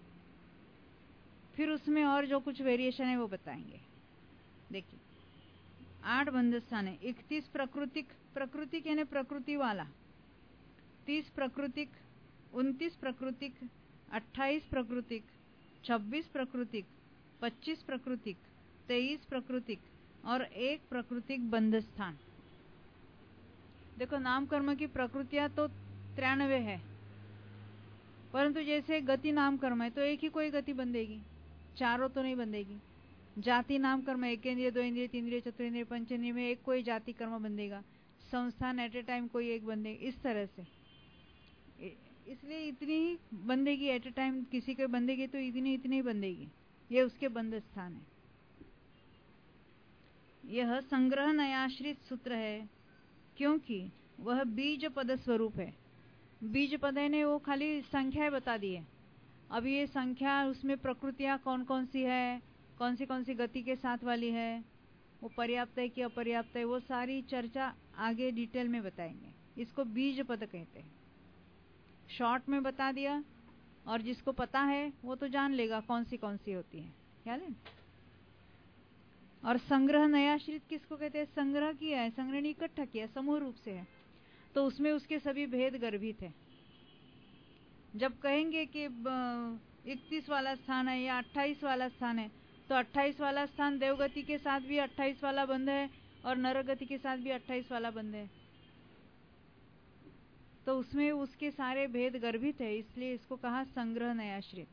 फिर उसमें और जो कुछ वेरिएशन है वो बताएंगे। देखिए, आठ बंध स्थान है। इकतीस प्रकृतिक, प्रकृतिक यानी प्रकृति वाला, तीस प्रकृतिक, उनतीस प्रकृतिक, अट्ठाईस प्रकृतिक, छब्बीस प्रकृतिक, पच्चीस प्रकृतिक, तेईस प्रकृतिक और एक प्रकृतिक बंध स्थान। देखो नाम कर्म की प्रकृतियां तो त्रियानवे है, परंतु जैसे गति नाम कर्म है तो एक ही कोई गति बंधेगी, चारों तो नहीं बंधेगी। जाति नाम कर्म एक इंद्रिय, दो इंद्रिय, तीन इंद्रिय, चतुर्ंद्रिय, पंचेंद्रिय में एक कोई जाति कर्म बंधेगा। संस्थान एट ए टाइम कोई एक बंधेगा, इस तरह से। इसलिए इतनी ही बंधेगी एट ए टाइम, किसी के बंधेगी तो इतनी इतनी ही बंधेगी, ये उसके बंध स्थान है। यह संग्रह नयाश्रित सूत्र है क्योंकि वह बीज पद स्वरूप है। बीज पद ने वो खाली संख्याएं बता दी है। अब ये संख्या उसमें प्रकृतियां कौन कौन सी है, कौन सी कौन सी गति के साथ वाली है, वो पर्याप्त है कि अपर्याप्त है, वो सारी चर्चा आगे डिटेल में बताएंगे। इसको बीज पद कहते हैं। शॉर्ट में बता दिया और जिसको पता है वो तो जान लेगा कौन सी कौन सी होती है, ख्याल है। और संग्रह नयाश्रित किसको कहते हैं? संग्रह किया है, संग्रह ने इकट्ठा किया, समूह रूप से है, तो उसमें उसके सभी भेद गर्भित है। जब कहेंगे कि इकतीस वाला स्थान है या अट्ठाईस वाला स्थान है, तो अट्ठाईस वाला स्थान देवगति के साथ भी अट्ठाईस वाला बंध है और नरगति के साथ भी अट्ठाईस वाला बंध है, तो उसमें उसके सारे भेद गर्भित है, इसलिए इसको कहा संग्रह नयाश्रित।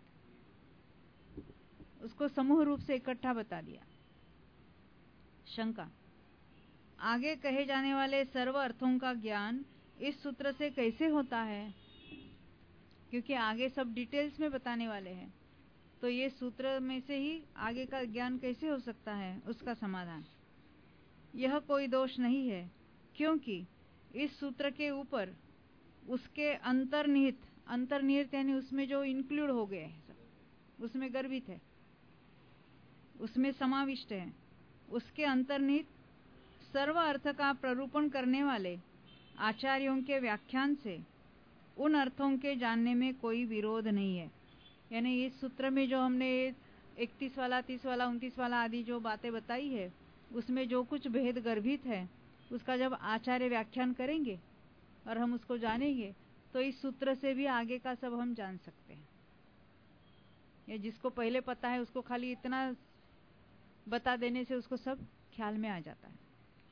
उसको समूह रूप से इकट्ठा बता दिया। शंका, आगे कहे जाने वाले सर्व अर्थों का ज्ञान इस सूत्र से कैसे होता है? क्योंकि आगे सब डिटेल्स में बताने वाले हैं, तो ये सूत्र में से ही आगे का ज्ञान कैसे हो सकता है? उसका समाधान, यह कोई दोष नहीं है क्योंकि इस सूत्र के ऊपर उसके अंतर्निहित, अंतर्निहित यानी उसमें जो इंक्लूड हो गए हैं, उसमें गर्भित है, उसमें समाविष्ट है, उसके अंतर्निहित सर्व अर्थ का प्ररूपण करने वाले आचार्यों के व्याख्यान से उन अर्थों के जानने में कोई विरोध नहीं है। यानी इस सूत्र में जो हमने इकतीस वाला, तीस वाला, उनतीस वाला आदि जो बातें बताई है, उसमें जो कुछ भेद गर्भित है, उसका जब आचार्य व्याख्यान करेंगे और हम उसको जानेंगे, तो इस सूत्र से भी आगे का सब हम जान सकते हैं। या जिसको पहले पता है उसको खाली इतना बता देने से उसको सब ख्याल में आ जाता है।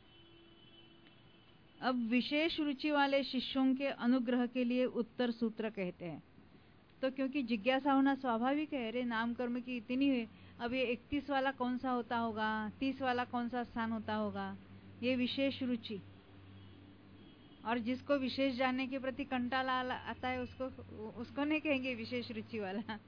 अब विशेष रुचि वाले शिष्यों के अनुग्रह के लिए उत्तर सूत्र कहते हैं। तो क्योंकि जिज्ञासा होना स्वाभाविक है, अरे नाम कर्म की इतनी है, अब ये इकतीस वाला कौन सा होता होगा, तीस वाला कौन सा स्थान होता होगा, ये विशेष रुचि। और जिसको विशेष जानने के प्रति कंटाला आता है उसको उसको नहीं कहेंगे विशेष रुचि वाला।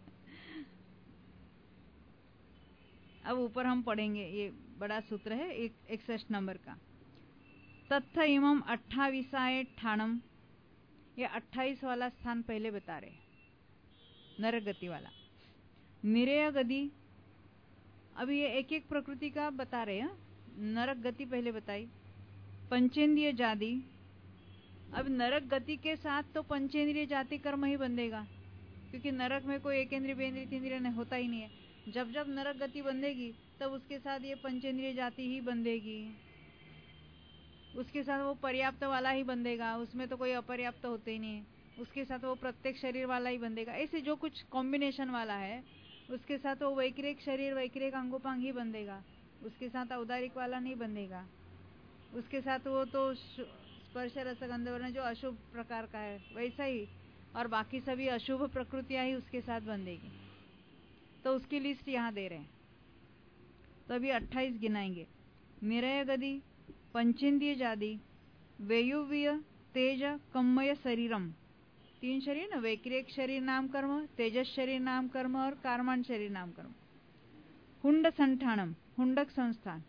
अब ऊपर हम पढ़ेंगे, ये बड़ा सूत्र है इकसठ नंबर का। तत्थ इमम अट्ठावीसाय ठाणम, ये अट्ठाईस वाला स्थान पहले बता रहे, नरक गति वाला। निरेय गति, अब ये एक एक प्रकृति का बता रहे हैं। नरक गति पहले बताई, पंचेंद्रिय जाति। अब नरक गति के साथ तो पंचेंद्रिय जाति कर्म ही बंधेगा, क्योंकि नरक में कोई एक इंद्रिय, बेंद्रिय, तीन्द्रिय होता ही नहीं है। जब जब नरक गति बंधेगी तब उसके साथ ये पंचेंद्रिय जाति ही बंधेगी, उसके साथ वो पर्याप्त वाला ही बंधेगा, उसमें तो कोई अपर्याप्त होते ही नहीं है, उसके साथ वो प्रत्येक शरीर वाला ही बंधेगा। ऐसे जो कुछ कॉम्बिनेशन वाला है उसके साथ वो वैक्रिक शरीर, वैक्रिक अंगोपांग ही बंधेगा, उसके साथ औदारिक वाला नहीं बंधेगा। उसके साथ वो तो स्पर्श रसगंध वर्ण जो अशुभ प्रकार का है वैसा ही, और बाकी सभी अशुभ प्रकृतियां ही उसके साथ बंधेगी। तो उसकी लिस्ट यहाँ दे रहे हैं, तो अभी अट्ठाईस गिनाएंगे। निरय गति, पंचेंद्रिय जाति, वेयुव्य, तेज, कम्मय शरीरम, तीन शरीर ना, वैक्रिक शरीर नाम कर्म, तेजस शरीर नाम कर्म और कारमान शरीर नाम कर्म। हुंड संठानम, हुंडक संस्थान।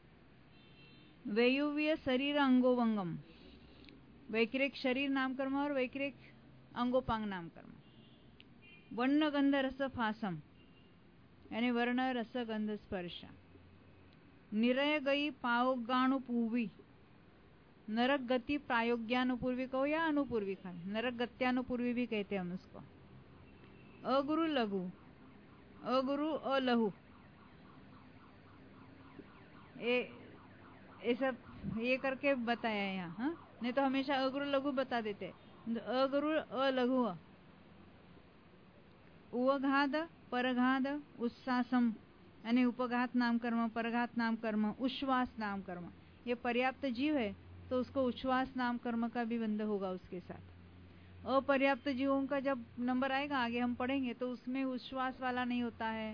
वेयुव्य शरीर अंगोवंगम, वैक्रिक शरीर नाम कर्म और वैक्रिक अंगोपांग नाम कर्म। वर्ण गंध रस फासम, यानी वर्ण रस गंध स्पर्श। निरय गई पायोगानुपूर्वी, नरक गति प्रायोग्यानुपूर्वी कहो या अनुपूर्वी कहो, नरक गत्यानुपूर्वी भी कहते हैं हम उसको। अगुरु लघु, अगुरु अलहु, ये ये सब ये करके बताया है यहाँ। हाँ, नहीं तो हमेशा अगुरु लघु बता देते। अगुरु अलघु, उवघात परघात उच्छ्वासम, यानी उपघात नाम कर्म, परघात नाम कर्म, उश्वास नाम कर्म। ये पर्याप्त जीव है तो उसको उच्छ्वास नाम कर्म का भी बंध होगा उसके साथ। अपर्याप्त जीवों का जब नंबर आएगा आगे हम पढ़ेंगे तो उसमें उच्छ्वास वाला नहीं होता है,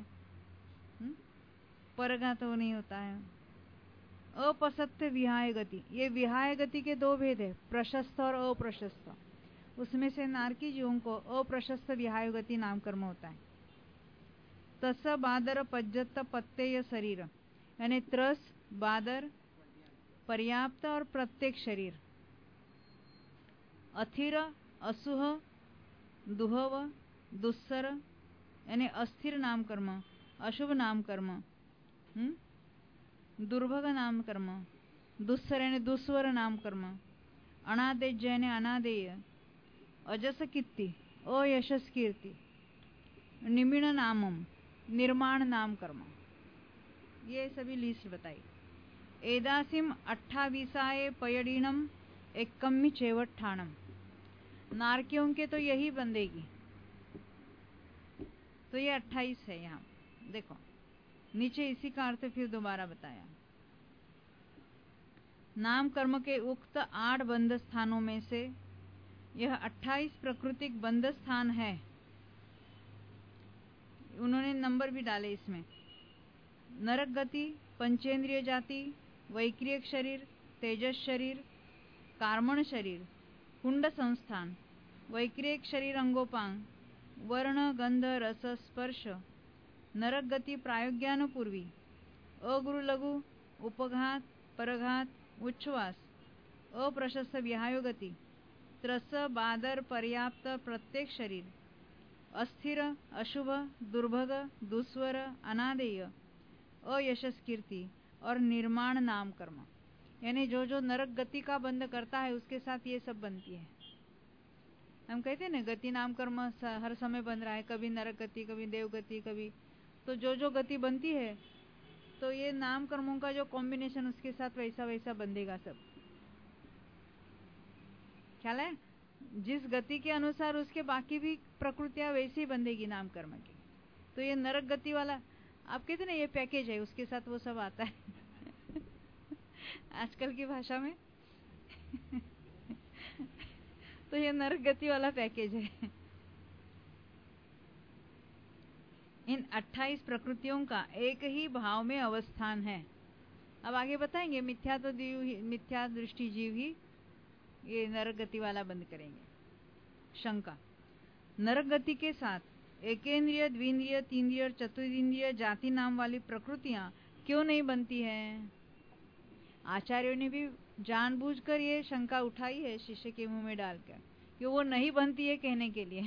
परघात वो नहीं होता है। अपसत्य विहाय गति, ये विहाय गति के दो भेद है, प्रशस्त और अप्रशस्त। उसमें से नारकी जीवों को अप्रशस्त विहाय गति नाम कर्म होता है। तस बादर पज्जत पत्तेय शरीर, यानी त्रस, बादर, पर्याप्त और प्रत्येक शरीर। अथिर, असुह, दुहव, दुस्सर यानी अस्थिर नाम कर्म, अशुभ नाम कर्म, हम्म दुर्भग नाम कर्म, दुस्सर यानी दुस्वर नाम कर्म, अनादेय यानी अनादेय, अजस कीर्ति, अयशस कीर्ति, निमिण नामम, निर्माण नाम कर्म, ये सभी लिस्ट बताई। एदासिम अट्ठावीसाए पयडीनम एकम्मी चेवट्ठाणम, नारकियों के तो यही बंदेगी। तो ये अट्ठाईस है। यहाँ देखो नीचे इसी का अर्थ फिर दोबारा बताया। नाम कर्म के उक्त आठ बंध स्थानों में से यह अट्ठाईस प्राकृतिक बंध स्थान है। उन्होंने नंबर भी डाले इसमें। नरक गति, पंचेंद्रिय जाति, वैक्रियक शरीर, तेजस शरीर, कार्मण शरीर, कुंड संस्थान, वैक्रियक शरीर अंगोपांग, वर्ण गंध रस स्पर्श, नरक गति प्रायोज्ञानपूर्वी, अगुरु लघु, उपघात, परघात, उच्छ्वास, अप्रशस्त विहाय गति, त्रस, बादर, पर्याप्त, प्रत्येक शरीर, अस्थिर, अशुभ, दुर्भग, दुस्वर, अनादेय, अयशस कीर्ति और निर्माण नाम कर्म, यानी जो जो नरक गति का बंध करता है उसके साथ ये सब बनती है। हम कहते हैं ना गति नाम कर्म हर समय बन रहा है, कभी नरक गति, कभी देव गति, कभी तो जो जो गति बनती है तो ये नाम कर्मों का जो कॉम्बिनेशन उसके साथ वैसा वैसा बंधेगा सब। ख्याल है? जिस गति के अनुसार उसके बाकी भी प्रकृतियां वैसे ही बंधेगी नाम कर्म की। तो ये नरक गति वाला आप कहते ना ये पैकेज है, उसके साथ वो सब आता है आजकल की भाषा में तो ये नरक गति वाला पैकेज है। इन अट्ठाईस प्रकृतियों का एक ही भाव में अवस्थान है। अब आगे बताएंगे मिथ्या तो जीव ही, मिथ्या दृष्टि जीव ही ये नरक गति वाला बंद करेंगे। शंका, नरक गति के साथ एकेंद्रिय, द्विंद्रिय, तीन्द्रिय और चतुर्न्द्रिय जाति नाम वाली प्रकृतियां क्यों नहीं बनती हैं? आचार्यों ने भी जानबूझकर ये शंका उठाई है शिष्य के मुंह में डालकर कि वो नहीं बनती है कहने के लिए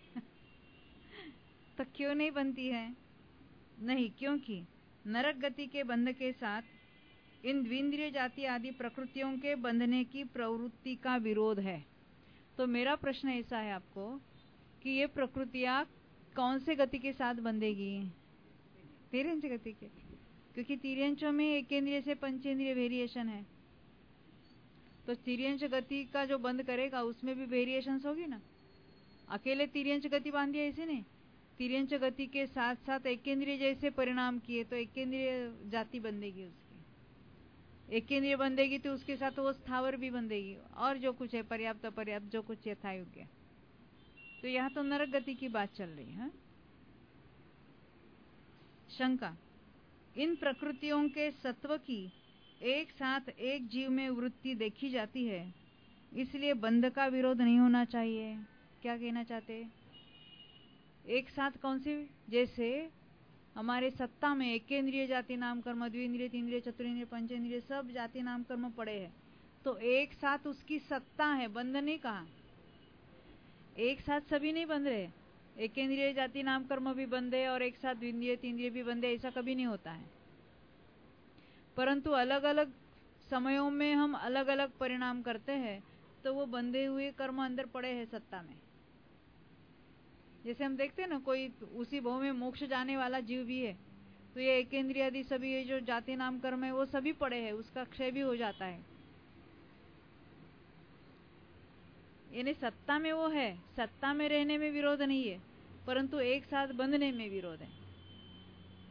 तो क्यों नहीं बनती है? नहीं, क्योंकि नरक गति के बंध के साथ इन द्विंद्रिय जाति आदि प्रकृतियों के बंधने की प्रवृत्ति का विरोध है। तो मेरा प्रश्न ऐसा है आपको कि ये प्रकृतियां कौन से गति के साथ बंधेगी? तिर्यंच गति के, क्योंकि तिर्यंचों में एकेंद्रिय से पंचेंद्रिय वेरिएशन है। तो तिर्यंच गति का जो बंद करेगा उसमें भी वेरिएशंस होगी ना। अकेले तिर्यंच गति बांधी है ऐसे नहीं, तिर्यंच गति के साथ साथ एकेंद्रिय जैसे परिणाम किए तो एकेंद्रिय जाति बंधेगी उसकी। एकेंद्रिय बंधेगी तो उसके साथ वो स्थावर भी बंधेगी और जो कुछ है पर्याप्त अपर्याप्त जो कुछ यथायोग्य। तो यहाँ तो नरक गति की बात चल रही है। शंका, इन प्रकृतियों के सत्व की एक साथ एक जीव में वृत्ति देखी जाती है, इसलिए बंध का विरोध नहीं होना चाहिए। क्या कहना चाहते? एक साथ कौन सी? जैसे हमारे सत्ता में एकेंद्रिय जाति नाम कर्म, द्विंद्रिय, तीन्द्रिय, चतुरेंद्रिय, पंचेंद्रिय सब जाति नाम कर्म पड़े हैं, तो एक साथ उसकी सत्ता है, बंध नहीं कहा। एक साथ सभी नहीं बंध रहे, एकेंद्रिय जाति नाम कर्म भी बंधे और एक साथ द्विंद्रिय तीन्द्रिय भी बंधे, ऐसा कभी नहीं होता है। परंतु अलग अलग समयों में हम अलग अलग परिणाम करते हैं तो वो बंधे हुए कर्म अंदर पड़े हैं सत्ता में। जैसे हम देखते हैं ना कोई उसी भाव में मोक्ष जाने वाला जीव भी है, तो ये एकेंद्रिय आदि सभी ये जो जाति नाम कर्म है वो सभी पड़े हैं, उसका क्षय भी हो जाता है। यानी सत्ता में वो है, सत्ता में रहने में विरोध नहीं है, परंतु एक साथ बंधने में विरोध है।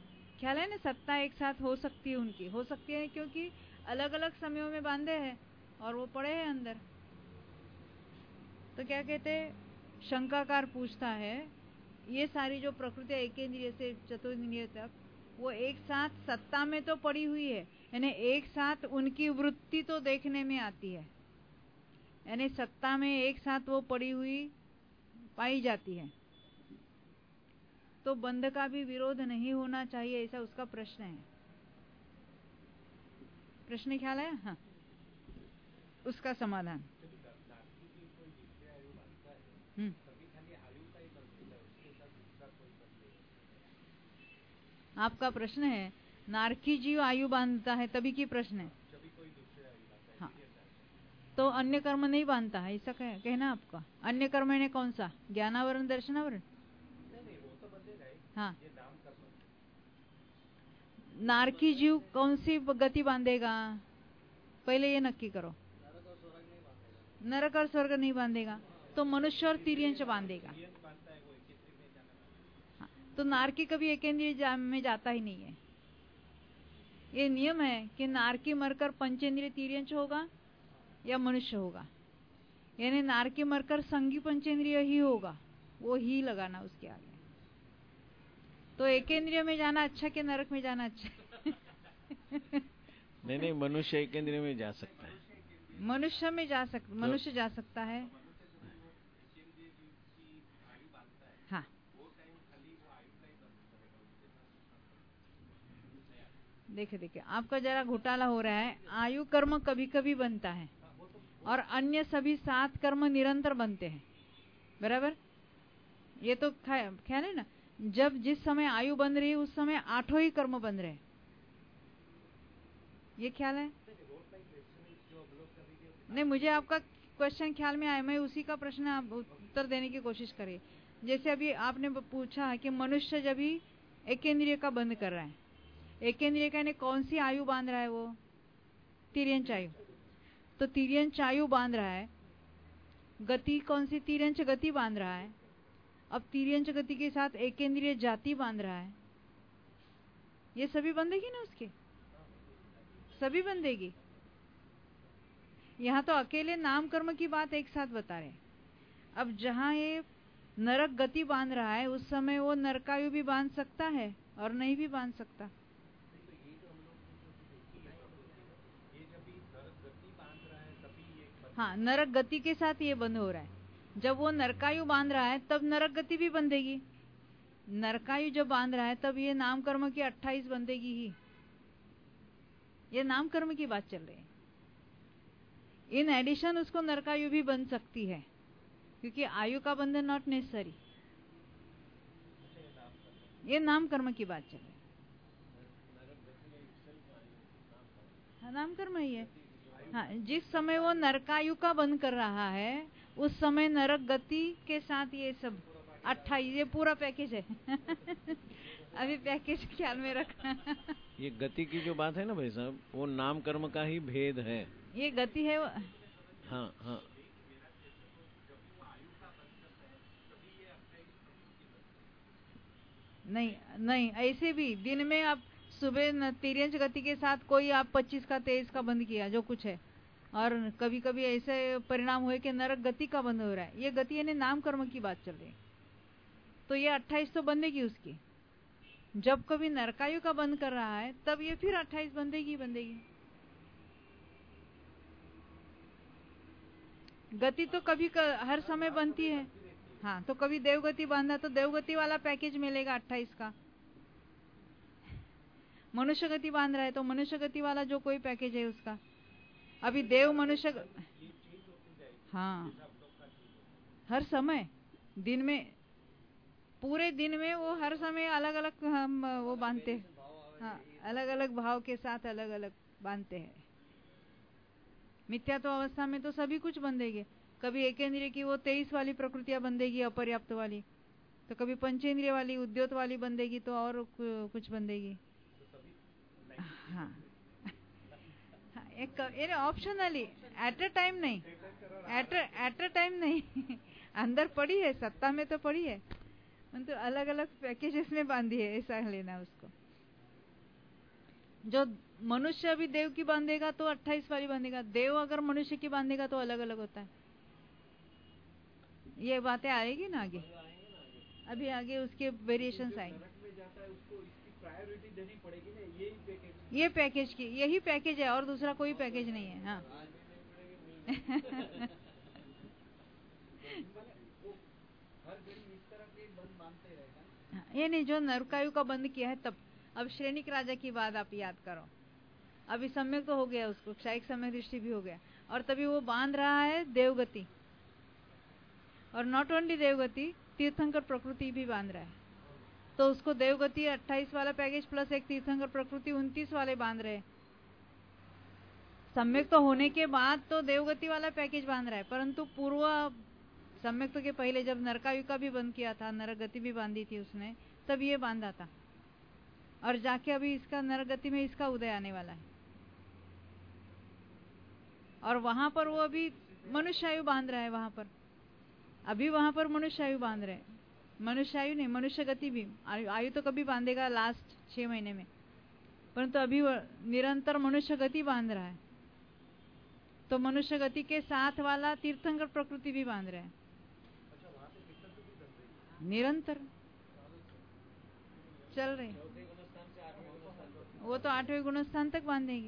ख्याल है ना? सत्ता एक साथ हो सकती है, उनकी हो सकती है क्योंकि अलग अलग समयों में बांधे हैं और वो पड़े हैं अंदर। तो क्या कहते हैं, शंकाकार पूछता है ये सारी जो प्रकृति एकेंद्रिय से चतुर्ंद्रिय तक वो एक साथ सत्ता में तो पड़ी हुई है, यानी एक साथ उनकी वृत्ति तो देखने में आती है, यानी सत्ता में एक साथ वो पड़ी हुई पाई जाती है। तो बंध का भी विरोध नहीं होना चाहिए, ऐसा उसका प्रश्न है। प्रश्न ख्याल है? हाँ, उसका समाधान। हम्म आपका प्रश्न है नारकी जीव आयु बांधता है तभी की प्रश्न है। हाँ, तो अन्य कर्म नहीं बांधता है, ऐसा कह, कहना आपका। अन्य कर्म ने कौन सा, ज्ञानावरण दर्शनावरण? हाँ, नारकी जीव कौन सी गति बांधेगा, पहले ये नक्की करो। नरक और स्वर्ग नहीं बांधेगा, तो मनुष्य और तिर्यंश बांधेगा। हाँ, तो नारकी कभी एकेंद्रिय में जाता ही नहीं है। ये नियम है कि नारकी मरकर पंचेंद्रिय तिर्यंश होगा या मनुष्य होगा, यानी नारकी मरकर संगी पंचेंद्रिय ही होगा, वो ही लगाना उसके आगे। तो एकेंद्रिय में जाना अच्छा कि नरक में जाना अच्छा?
नहीं नहीं, मनुष्य एकेंद्रिय में जा सकता है।
मनुष्य में जा सकता, मनुष्य जा सकता है। हाँ, देखे देखे आपका जरा घोटाला हो रहा है। आयु कर्म कभी कभी बनता है और अन्य सभी सात कर्म निरंतर बनते हैं, बराबर? ये तो ख्याल है ना, जब जिस समय आयु बन रही है उस समय आठों ही कर्म बन रहे हैं, ये ख्याल है? नहीं, मुझे आपका क्वेश्चन ख्याल में आया, मैं उसी का प्रश्न आप उत्तर देने की कोशिश करिए। जैसे अभी आपने पूछा है कि मनुष्य जब ही एकेंद्रिय का बंद कर रहा है, एकेंद्रिय का कौन सी आयु बांध रहा है, वो तिर्यंच आयु। तो तिर्यंच आयु बांध रहा है, गति कौन सी, तिर्यंच गति बांध रहा है। अब तिर्यंच गति के साथ एकेंद्रिय जाति बांध रहा है, ये सभी बंधेगी ना उसके, सभी बंधेगी। यहाँ तो अकेले नाम कर्म की बात एक साथ बता रहे। अब जहाँ ये नरक गति बांध रहा है उस समय वो नरकायु भी बांध सकता है और नहीं भी बांध सकता। हाँ, नरक गति के साथ ये बंद हो रहा है। जब वो नरकायु बांध रहा है तब नरक गति भी बंधेगी। नरकायु जब बांध रहा है तब ये नाम कर्म की अट्ठाईस बंधेगी ही। ये नाम कर्म की बात चल रही है। इन एडिशन उसको नरकायु भी बन सकती है, क्योंकि आयु का बंधन नॉट नेसेसरी। ये नाम कर्म की बात चल रही है। हाँ, नाम कर्म ही है। हाँ, जिस समय वो नरकायु का बंद कर रहा है उस समय नरक गति के साथ ये सब अट्ठाईस, ये पूरा पैकेज है। अभी पैकेज ख्याल में रखना।
ये गति की जो बात है ना भाई साहब, वो नाम कर्म का ही भेद है।
ये गति है वो।
हाँ हाँ,
नहीं नहीं, ऐसे भी दिन में आप सुबह तिर्यंच गति के साथ कोई आप पच्चीस का तेईस का बंद किया जो कुछ है, और कभी कभी ऐसे परिणाम हुए कि नरक गति का बंद हो रहा है। ये गति यानी नाम कर्म की बात चल रही है, तो ये अट्ठाईस तो बंदेगी उसकी। जब कभी नरकायु का बंद कर रहा है तब ये फिर अट्ठाईस बंदेगी बंदेगी। गति तो कभी क, हर समय बनती है। हाँ, तो कभी देवगति बांधा तो देवगति वाला पैकेज मिलेगा अट्ठाईस का। मनुष्य गति बांध रहा है तो मनुष्य गति वाला जो कोई पैकेज है उसका। अभी देव मनुष्य, हाँ, हर समय दिन में, पूरे दिन में वो हर समय अलग अलग हम वो बांधते हैं। हाँ, अलग अलग भाव के साथ अलग अलग बांधते हैं। मिथ्यात्व अवस्था में तो सभी कुछ बंधेगे। कभी एकेंद्रिय की वो तेईस वाली प्रकृतियां बंधेगी अपर्याप्त वाली, तो कभी पंचेंद्रिय वाली उद्योत वाली बंधेगी, तो और कुछ बंधेगी। हाँ, एक ऑप्शनली, एट अ टाइम नहीं, एट एट अ टाइम नहीं। अंदर पड़ी है, सत्ता में तो पड़ी है, तो अलग अलग पैकेजेस में बांधी है, ऐसा लेना उसको। जो मनुष्य अभी देव की बांधेगा तो अट्ठाईस वाली बांधेगा, देव अगर मनुष्य की बांधेगा तो अलग अलग होता है। ये बातें आएगी ना आगे, अभी आगे उसके वेरिएशंस आएंगे। ये पैकेज की यही पैकेज है और दूसरा कोई पैकेज नहीं है। हाँ ये नहीं, जो नरकायु का बंद किया है तब। अब श्रेणिक राजा की बात आप याद करो, अभी सम्यक तो हो गया, उसको क्षायिक सम्यक दृष्टि भी हो गया, और तभी वो बांध रहा है देवगति, और नॉट ओनली देवगति, तीर्थंकर प्रकृति भी बांध रहा है। तो उसको देवगति अट्ठाईस वाला पैकेज प्लस एक तीर्थंकर प्रकृति उनतीस वाले बांध रहे। सम्यक तो होने के बाद तो देवगति वाला पैकेज बांध रहा है, परंतु पूर्व सम्यक तो के पहले जब नरकायु का भी बंद किया था, नरक गति भी बांधी थी उसने, तब ये बांधा था, और जाके अभी इसका नरक गति में इसका उदय आने वाला है। और वहां पर वो अभी मनुष्यायु बांध रहा है, वहां पर अभी वहां पर मनुष्यायु बांध रहे हैं। मनुष्यायु नहीं, मनुष्य गति भी, आयु, आयु तो कभी बांधेगा लास्ट छह महीने में, परंतु अभी निरंतर मनुष्य गति बांध रहा है। तो मनुष्य गति के साथ वाला तीर्थंकर प्रकृति भी बांध रहे हैं निरंतर चल रहे। वो तो आठवें गुणस्थान तक बांधेंगे,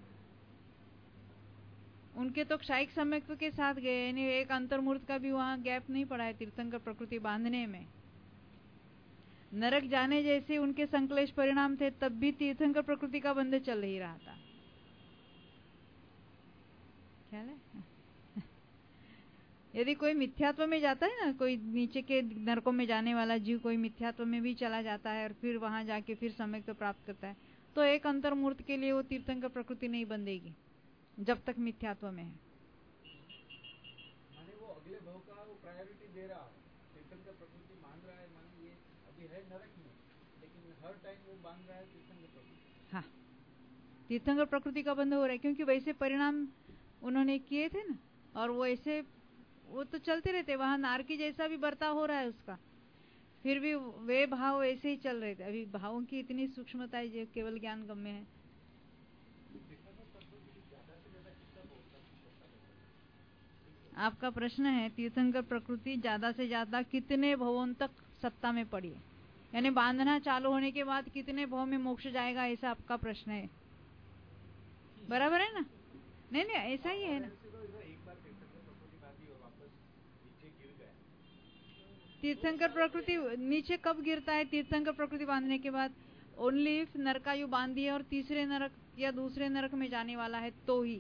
उनके तो क्षायिक सम्यक्त्व के साथ गए, यानी एक अंतर्मूर्त का भी वहां गैप नहीं पड़ा है तीर्थंकर प्रकृति बांधने में। नरक जाने जैसे उनके संकलेश परिणाम थे, तब भी तीर्थंकर प्रकृति का बंध चल ही रहा था। ख्याल है? यदि कोई मिथ्यात्व में जाता है ना, कोई नीचे के नरकों में जाने वाला जीव कोई मिथ्यात्व में भी चला जाता है और फिर वहां जाके फिर सम्यक तो प्राप्त करता है, तो एक अंतर्मूर्त के लिए वो तीर्थंकर प्रकृति नहीं बंधेगी जब तक मिथ्यात्व में है।
माने वो अगले भाव का वो प्रायोरिटी दे रहा है, तीर्थंकर प्रकृति मान रहा है, माने ये अभी है नरक में, लेकिन हर टाइम वो बांध रहा है तीर्थंकर प्रकृति।
हाँ, तीर्थंकर प्रकृति का बंध हो रहा है, क्योंकि वैसे परिणाम उन्होंने किए थे ना, और वो ऐसे वो तो चलते रहते, वहां नारकी जैसा भी बर्ताव हो रहा है उसका, फिर भी वे भाव ऐसे ही चल रहे थे। अभी भावों की इतनी सूक्ष्मता है जो केवल ज्ञान गम्य है। आपका प्रश्न है तीर्थंकर प्रकृति ज्यादा से ज्यादा कितने भवों तक सत्ता में पड़ी है, यानी बांधना चालू होने के बाद कितने भव में मोक्ष जाएगा, ऐसा आपका प्रश्न है। बराबर है ना? नहीं नहीं, ऐसा ही है ना। तीर्थंकर प्रकृति नीचे कब गिरता है? तीर्थंकर प्रकृति बांधने के बाद ओनली इफ नरकायु बांधी है और तीसरे नरक या दूसरे नरक में जाने वाला है तो ही,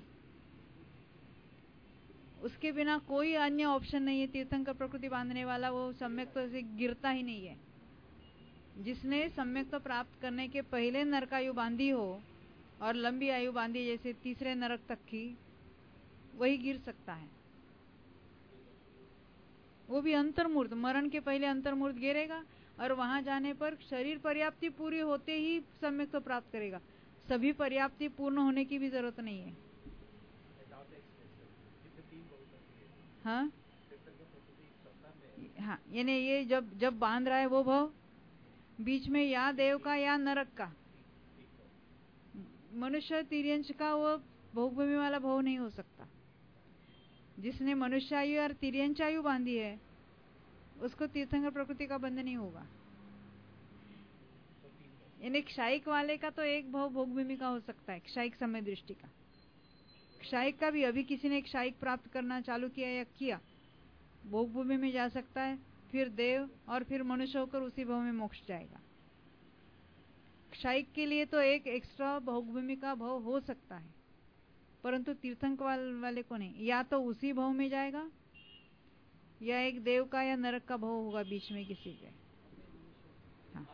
उसके बिना कोई अन्य ऑप्शन नहीं है। तीर्थंकर प्रकृति बांधने वाला वो सम्यक तो से गिरता ही नहीं है। जिसने सम्यक तो प्राप्त करने के पहले नरकायु बांधी हो और लंबी आयु बांधी जैसे तीसरे नरक तक की, वही गिर सकता है। वो भी अंतर्मूर्त, मरण के पहले अंतर्मूर्त गिरेगा और वहां जाने पर शरीर पर्याप्ति पूरी होते ही सम्यक तो प्राप्त करेगा। सभी पर्याप्ति पूर्ण होने की भी जरूरत नहीं है। हाँ हाँ, यानी ये जब जब बांध रहा है वो भव बीच में या देव का या नरक का, मनुष्य तिर्यंश का वो भोगभूमि वाला भव नहीं हो सकता। जिसने मनुष्यायु और तिर्यंचायु बांधी है उसको तीर्थंकर प्रकृति का बंध नहीं होगा। यानी क्षायिक वाले का तो एक भव भोगभूमि का हो सकता है, क्षायिक समय दृष्टि का। क्षायिक का भी अभी किसी ने क्षायिक प्राप्त करना चालू किया या किया, भोगभूमि में जा सकता है, फिर देव और फिर मनुष्य होकर उसी भव में मोक्ष जाएगा। क्षायिक के लिए तो एक एक्स्ट्रा भोगभूमि का भव हो सकता है, परंतु तीर्थंकर वाले को नहीं। या तो उसी भव में जाएगा या एक देव का या नरक का भव होगा बीच में किसी के। हाँ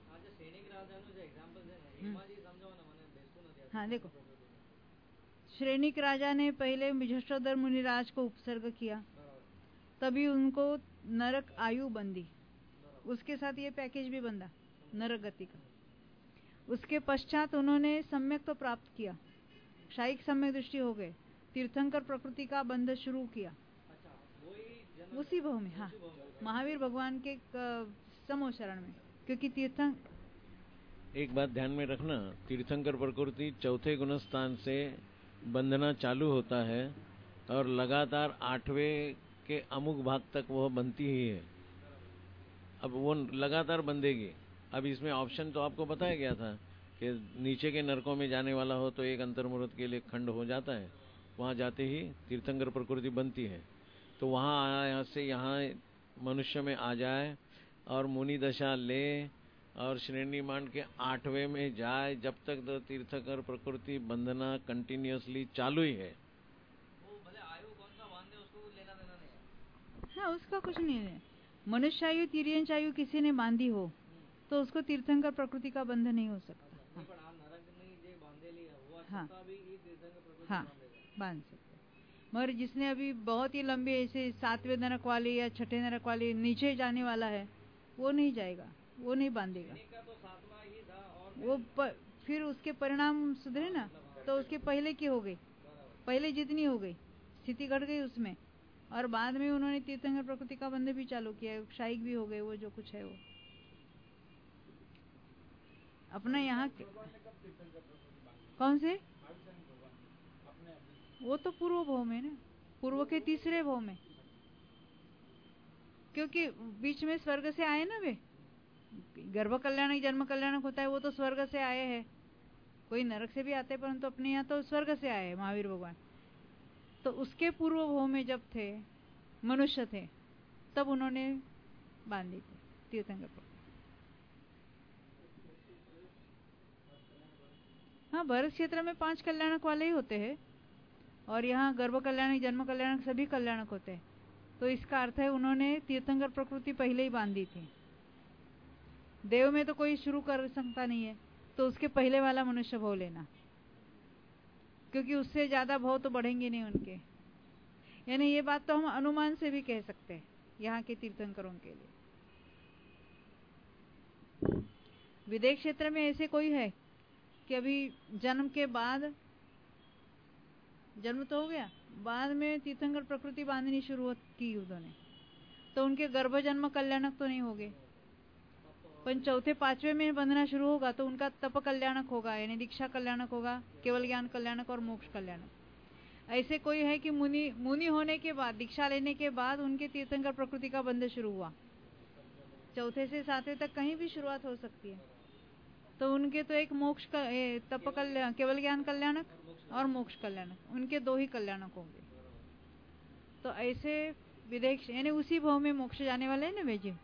हाँ, देखो श्रेणिक राजा ने पहले मिझष्टोधर मुनिराज को उपसर्ग किया, तभी उनको नरक आयु बंधी, उसके साथ ये पैकेज भी बंधा नरक गति का। उसके पश्चात उन्होंने सम्यक तो प्राप्त किया, क्षायिक सम्यक दृष्टि हो गए, तीर्थंकर प्रकृति का बंध शुरू किया उसी भव में। हाँ, महावीर भगवान के समो शरण में, क्योंकि तीर्थं
एक बात ध्यान में रखना, तीर्थंकर प्रकृति चौथे गुणस्थान से बंधना चालू होता है और लगातार आठवें के अमुक भाग तक वह बनती ही है। अब वो लगातार बंधेगी। अब इसमें ऑप्शन तो आपको बताया गया था कि नीचे के नरकों में जाने वाला हो तो एक अंतर्मुहूर्त के लिए खंड हो जाता है, वहाँ जाते ही तीर्थंकर प्रकृति बनती है। तो वहाँ यहाँ से यहाँ मनुष्य में आ जाए और मुनि दशा ले और श्रेणी मांड के आठवें में जाए, जब तक तो तीर्थंकर प्रकृति बंधना कंटिन्यूअसली चालू ही है।
वो भले आयु कौन सा बांधे उसको लेना देना नहीं है।
हाँ, उसका कुछ नहीं है। मनुष्य आयु तिर्यंच आयु किसी ने बांधी हो तो उसको तीर्थंकर प्रकृति का बंधन नहीं हो सकता। हाँ, हाँ, हाँ, बांध सकते। मगर जिसने अभी बहुत ही लंबी ऐसे सातवें नरक वाली या छठे नरक वाली नीचे जाने वाला है, वो नहीं जाएगा, वो नहीं बांधेगा। वो प, फिर उसके परिणाम सुधरे ना, तो उसके पहले की हो गई, पहले जितनी हो गई स्थिति घट गई उसमें, और बाद में उन्होंने तीर्थंकर प्रकृति का बंधन भी चालू किया, शायिक भी हो गए, वो जो कुछ है वो अपना यहाँ कौन से, वो तो पूर्व भव में ना, पूर्व के तीसरे भव में, क्योंकि बीच में स्वर्ग से आए ना, वे गर्भ कल्याणक जन्म कल्याणक होता है, वो तो स्वर्ग से आए हैं। कोई नरक से भी आते हैं, परंतु अपने यहाँ तो स्वर्ग से आए हैं महावीर भगवान। तो उसके पूर्व भव में जब थे मनुष्य थे, तब उन्होंने बांधी थी तीर्थंकर प्रकृति। हाँ, भरत क्षेत्र में पांच कल्याणक वाले ही होते हैं, और यहाँ गर्भ कल्याणक जन्म कल्याणक सभी कल्याणक होते हैं। तो इसका अर्थ है उन्होंने तीर्थंकर प्रकृति पहले ही बांधी थी। देव में तो कोई शुरू कर सकता नहीं है, तो उसके पहले वाला मनुष्य भव लेना, क्योंकि उससे ज्यादा भव तो बढ़ेंगे नहीं उनके। यानी ये बात तो हम अनुमान से भी कह सकते हैं यहाँ के तीर्थंकरों के लिए। विदेश क्षेत्र में ऐसे कोई है कि अभी जन्म के बाद, जन्म तो हो गया, बाद में तीर्थंकर प्रकृति बांधनी शुरू की उन्होंने, तो उनके गर्भ जन्म कल्याणक तो नहीं होंगे, पर चौथे पांचवे में बंधना शुरू होगा तो उनका तप कल्याणक होगा, यानी दीक्षा कल्याणक होगा, केवल ज्ञान कल्याणक और मोक्ष कल्याणक। ऐसे कोई है कि मुनि मुनि होने के बाद, दीक्षा लेने के बाद उनके तीर्थंकर प्रकृति का बंध शुरू हुआ, चौथे से सातवें तक कहीं भी शुरुआत हो सकती है। तो उनके तो एक मोक्ष का तप कल्याण, केवल ज्ञान कल्याणक और मोक्ष कल्याणक, उनके दो ही कल्याणक होंगे। तो ऐसे विदेश यानी उसी भाव में मोक्ष जाने वाले हैं ना वे जी,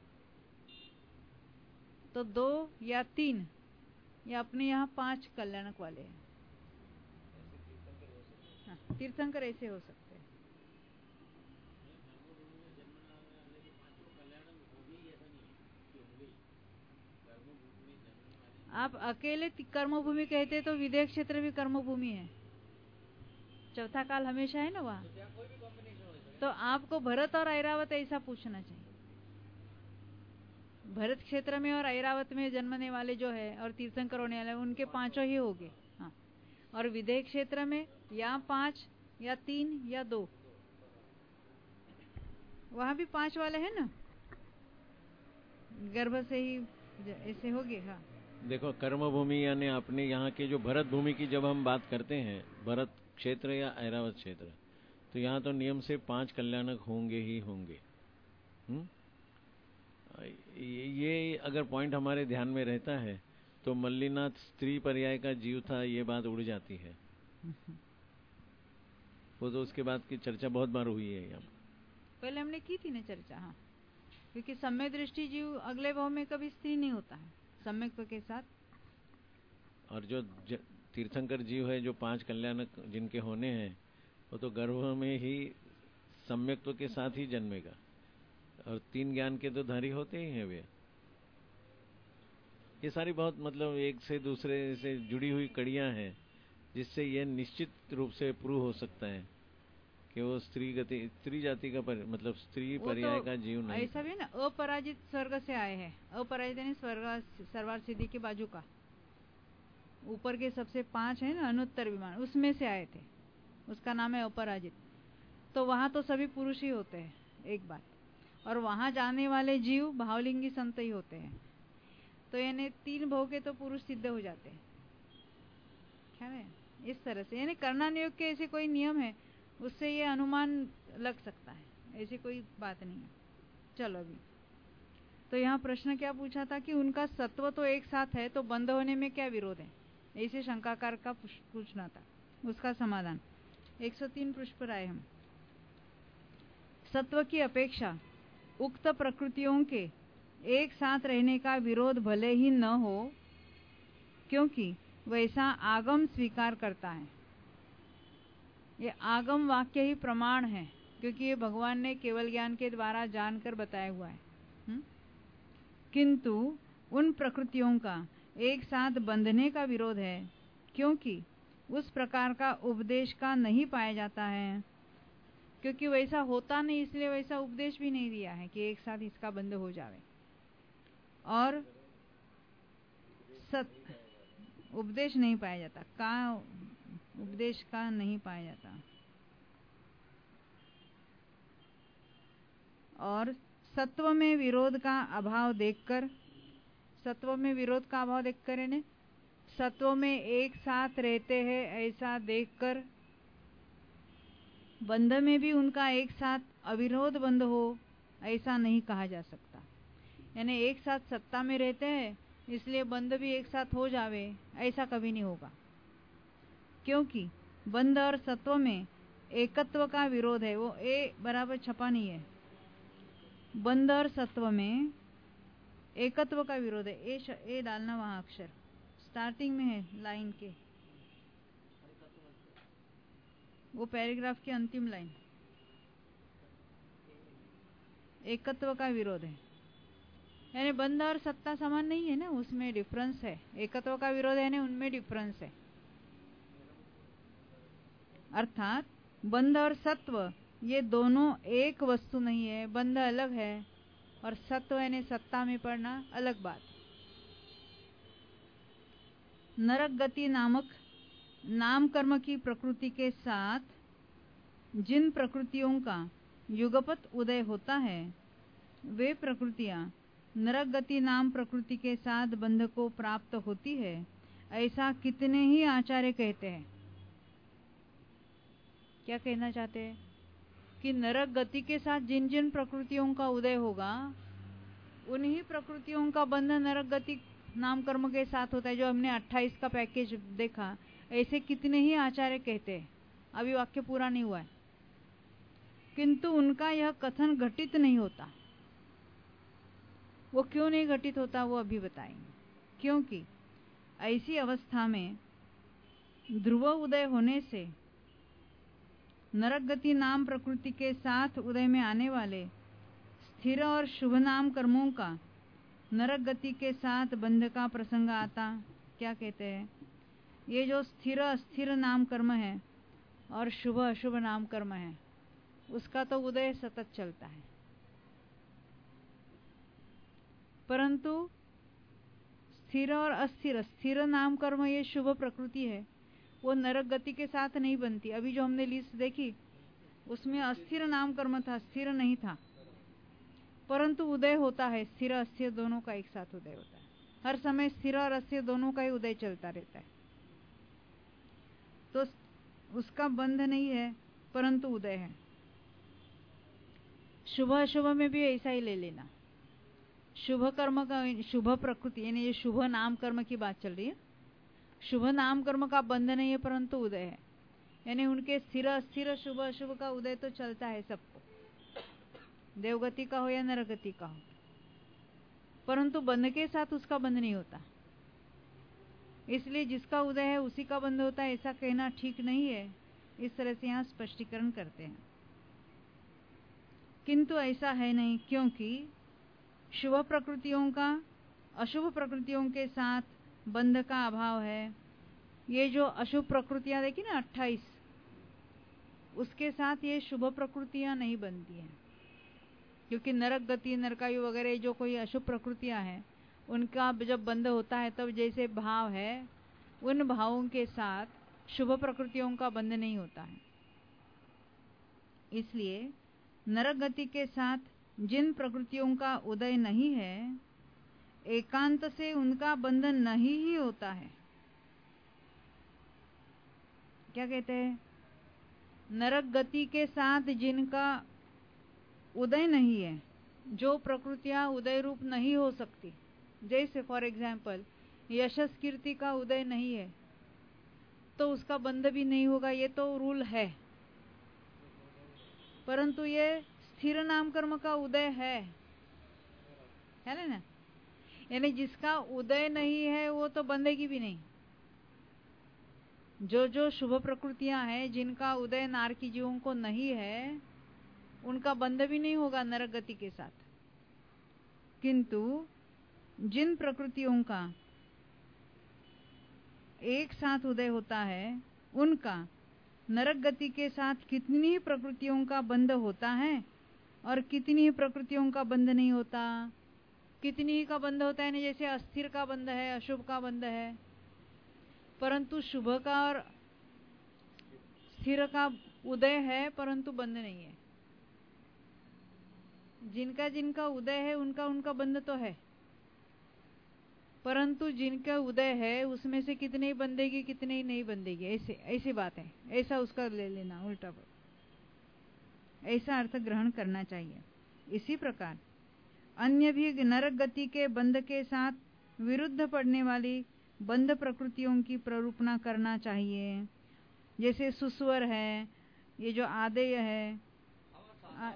तो दो या तीन या अपने यहाँ पांच कल्याणक वाले हैं। हाँ, तीर्थंकर ऐसे हो सकते हैं। आप अकेले कर्मभूमि कहते तो विदेश क्षेत्र भी कर्मभूमि है, चौथा काल हमेशा है ना वहाँ। तो आपको भरत और ऐरावत ऐसा पूछना चाहिए। भरत क्षेत्र में और ऐरावत में जन्मने वाले जो है और तीर्थंकर होने वाले, उनके पांचों ही हो गए। हाँ, और विदेश क्षेत्र में या पांच या तीन या दो, वहां भी पांच वाले हैं ना, गर्भ से ही ऐसे हो गए। हाँ,
देखो कर्म भूमि यानी अपने यहाँ के जो भरत भूमि की जब हम बात करते हैं, भरत क्षेत्र या ऐरावत क्षेत्र, तो यहाँ तो नियम से पांच कल्याणक होंगे ही होंगे। हुँ? ये अगर पॉइंट हमारे ध्यान में रहता है तो मल्लीनाथ स्त्री पर्याय का जीव था, ये बात उड़ जाती है। वो तो उसके बाद की चर्चा बहुत बार हुई है यहाँ,
पहले हमने की थी ना चर्चा। हाँ, क्योंकि सम्यक दृष्टि जीव अगले भाव में कभी स्त्री नहीं होता है सम्यक के साथ।
और जो तीर्थंकर जीव है, जो पांच कल्याणक जिनके होने हैं, वो तो गर्भ में ही सम्यक्त्व के साथ ही जन्मेगा, और तीन ज्ञान के तो धारी होते ही हैं वे। ये सारी बहुत मतलब एक से दूसरे से जुड़ी हुई कड़ियां हैं, जिससे ये निश्चित रूप से प्रूव हो सकता है कि वो स्त्री गति स्त्री जाति का पर, मतलब स्त्री पर्याय तो का जीव नहीं।
ऐसा भी ना, अपराजित स्वर्ग से आए हैं। अपराजित यानी स्वर्ग सर्वार सिद्धि के बाजू का, ऊपर के सबसे पांच है ना अनुत्तर विमान, उसमें से आए थे, उसका नाम है अपराजित। तो वहां तो सभी पुरुष ही होते हैं एक बात, और वहां जाने वाले जीव भावलिंगी संत ही होते हैं। तो यानी तीन भव के तो पुरुष सिद्ध हो जाते हैं, क्या है इस तरह से। यानी करना नियोग के ऐसे कोई नियम है, उससे ये अनुमान लग सकता है, ऐसी कोई बात नहीं है। चलो अभी तो यहाँ प्रश्न क्या पूछा था कि उनका सत्व तो एक साथ है तो बंद होने में क्या विरोध है, ऐसे शंकाकार का पूछना था। उसका समाधान एक सौ तीन पृष्ठ पर आए हम। सत्व की अपेक्षा उक्त प्रकृतियों के एक साथ रहने का विरोध भले ही न हो, क्योंकि वैसा आगम स्वीकार करता है। ये आगम वाक्य ही प्रमाण है, क्योंकि ये भगवान ने केवल ज्ञान के द्वारा जानकर बताया हुआ है। हुँ? किंतु उन प्रकृतियों का एक साथ बंधने का विरोध है, क्योंकि उस प्रकार का उपदेश का नहीं पाया जाता है, क्योंकि वैसा होता नहीं, इसलिए वैसा उपदेश भी नहीं दिया है कि एक साथ इसका बंध हो जावे। और सत उपदेश नहीं पाया जाता, का उपदेश का नहीं पाया जाता। और सत्व में विरोध का अभाव देखकर, सत्व में विरोध का अभाव देखकर यानी सत्व में एक साथ रहते हैं ऐसा देखकर बंध में भी उनका एक साथ अविरोध बंध हो ऐसा नहीं कहा जा सकता। यानी एक साथ सत्ता में रहते हैं इसलिए बंध भी एक साथ हो जावे, ऐसा कभी नहीं होगा, क्योंकि बंध और सत्व में एकत्व का विरोध है। वो ए बराबर छपा नहीं है। बंध और सत्व में एकत्व का विरोध है। ए, श, ए डालना वहां अक्षर स्टार्टिंग में है लाइन के, वो पैराग्राफ की अंतिम लाइन। एकत्व का विरोध है, यानी बंध और सत्ता समान नहीं है ना, उसमें डिफरेंस है। एकत्व का विरोध है ना, उनमें डिफरेंस है। अर्थात बंध और सत्व ये दोनों एक वस्तु नहीं है। बंध अलग है और सत्व यानी सत्ता में पड़ना अलग बात। नरक गति नामक नाम कर्म की प्रकृति के साथ जिन प्रकृतियों का युगपत उदय होता है, वे प्रकृतियां नरक गति नाम प्रकृति के साथ बंध को प्राप्त होती है, ऐसा कितने ही आचार्य कहते हैं। क्या कहना चाहते हैं कि नरक गति के साथ जिन जिन प्रकृतियों का उदय होगा, उन्हीं प्रकृतियों का बंध नरक गति नाम कर्म के साथ होता है। जो हमने अट्ठाईस का पैकेज देखा, ऐसे कितने ही आचार्य कहते हैं। अभी वाक्य पूरा नहीं हुआ है, किंतु उनका यह कथन घटित नहीं होता। वो क्यों नहीं घटित होता वो अभी बताएंगे। क्योंकि ऐसी अवस्था में ध्रुव उदय होने से नरक गति नाम प्रकृति के साथ उदय में आने वाले स्थिर और शुभ नाम कर्मों का नरक गति के साथ बंध का प्रसंग आता। क्या कहते हैं, ये जो स्थिर अस्थिर नाम कर्म है और शुभ अशुभ नाम कर्म है, उसका तो उदय सतत चलता है, परंतु स्थिर और अस्थिर, स्थिर नाम कर्म ये शुभ प्रकृति है, वो नरक गति के साथ नहीं बनती। अभी जो हमने लिस्ट देखी उसमें अस्थिर नाम कर्म था, स्थिर नहीं था, परंतु उदय होता है। स्थिर अस्थिर दोनों का एक साथ उदय होता है। हर समय स्थिर और अस्थिर दोनों का ही उदय चलता रहता है, तो उसका बंध नहीं है परंतु उदय है। शुभ अशुभ में भी ऐसा ही ले लेना। शुभ कर्म का शुभ प्रकृति यानी ये शुभ नाम कर्म की बात चल रही है। शुभ नाम कर्म का बंध नहीं है परंतु उदय है, यानी उनके स्थिर अस्थिर शुभ अशुभ का उदय तो चलता है सबको, देवगति का हो या नरगति का हो, परंतु बंध के साथ उसका बंध नहीं होता। इसलिए जिसका उदय है उसी का बंध होता है, ऐसा कहना ठीक नहीं है। इस तरह से यहाँ स्पष्टीकरण करते हैं। किंतु ऐसा है नहीं, क्योंकि शुभ प्रकृतियों का अशुभ प्रकृतियों के साथ बंध का अभाव है। ये जो अशुभ प्रकृतियां देखी ना अट्ठाईस, उसके साथ ये शुभ प्रकृतियां नहीं बनती हैं, क्योंकि नरक गति नरकायु वगैरह जो कोई अशुभ प्रकृतियां हैं उनका जब बंध होता है तब जैसे भाव है, उन भावों के साथ शुभ प्रकृतियों का बंध नहीं होता है। इसलिए नरक गति के साथ जिन प्रकृतियों का उदय नहीं है, एकांत से उनका बंधन नहीं ही होता है। क्या कहते हैं? नरक गति के साथ जिनका उदय नहीं है, जो प्रकृतियां उदय रूप नहीं हो सकती, जैसे फॉर एग्जाम्पल यशस कीर्ति का उदय नहीं है तो उसका बंध भी नहीं होगा, ये तो रूल है। परंतु ये स्थिर नाम कर्म का उदय है, है ना? यानी जिसका उदय नहीं है वो तो बंधेगी भी नहीं। जो जो शुभ प्रकृतियां हैं, जिनका उदय नारकी जीवों को नहीं है, उनका बंध भी नहीं होगा नरक गति के साथ। किंतु जिन प्रकृतियों का एक साथ उदय होता है, उनका नरक गति के साथ कितनी ही प्रकृतियों का बंध होता है और कितनी ही प्रकृतियों का बंध नहीं होता। कितनी ही का बंध होता है ना, जैसे अस्थिर का बंध है, अशुभ का बंध है, परंतु शुभ का और स्थिर का उदय है परंतु बंध नहीं है। जिनका जिनका उदय है उनका उनका बंध तो है, परंतु जिनका उदय है उसमें से कितने ही बंधेगी कितने ही नहीं बंधेगी, ऐसे ऐसी बात है। ऐसा उसका ले लेना, उल्टा ऐसा अर्थ ग्रहण करना चाहिए। इसी प्रकार अन्य भी नरक गति के बंध के साथ विरुद्ध पड़ने वाली बंध प्रकृतियों की प्ररूपणा करना चाहिए। जैसे सुस्वर है, ये जो आदेय है, आ,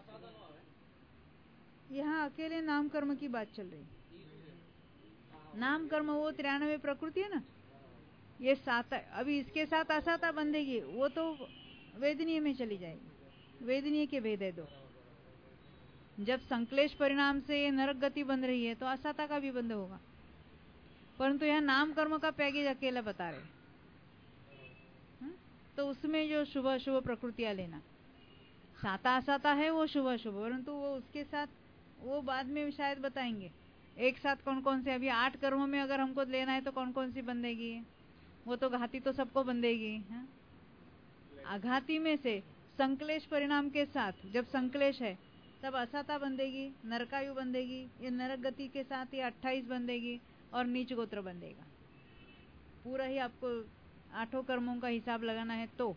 यहाँ अकेले नाम कर्म की बात चल रही। नाम कर्म वो तिरानवे प्रकृति है ना, ये सात। अभी इसके साथ असाता बंधेगी, वो तो वेदनीय में चली जाएगी। वेदनीय के भेद है दो। जब संक्लेश परिणाम से नरक गति बन रही है तो असाता का भी बंध होगा, परंतु यह नाम कर्म का पैकेज अकेला बता रहे। हुँ? तो उसमें जो शुभ अशुभ प्रकृतियां लेना, साता असाता है वो शुभ अशुभ, परंतु वो उसके साथ वो बाद में शायद बताएंगे एक साथ कौन कौन से। अभी आठ कर्मों में अगर हमको लेना है तो कौन कौन सी बंधेगी, वो तो घाती तो सबको बंधेगी। आघाती में से संक्लेश परिणाम के साथ जब संक्लेश है तब असाता बंधेगी, नरकायु बंधेगी, ये नरक गति के साथ ये अट्ठाईस बंधेगी और नीच गोत्र बंधेगा। पूरा ही आपको आठों कर्मों का हिसाब लगाना है तो।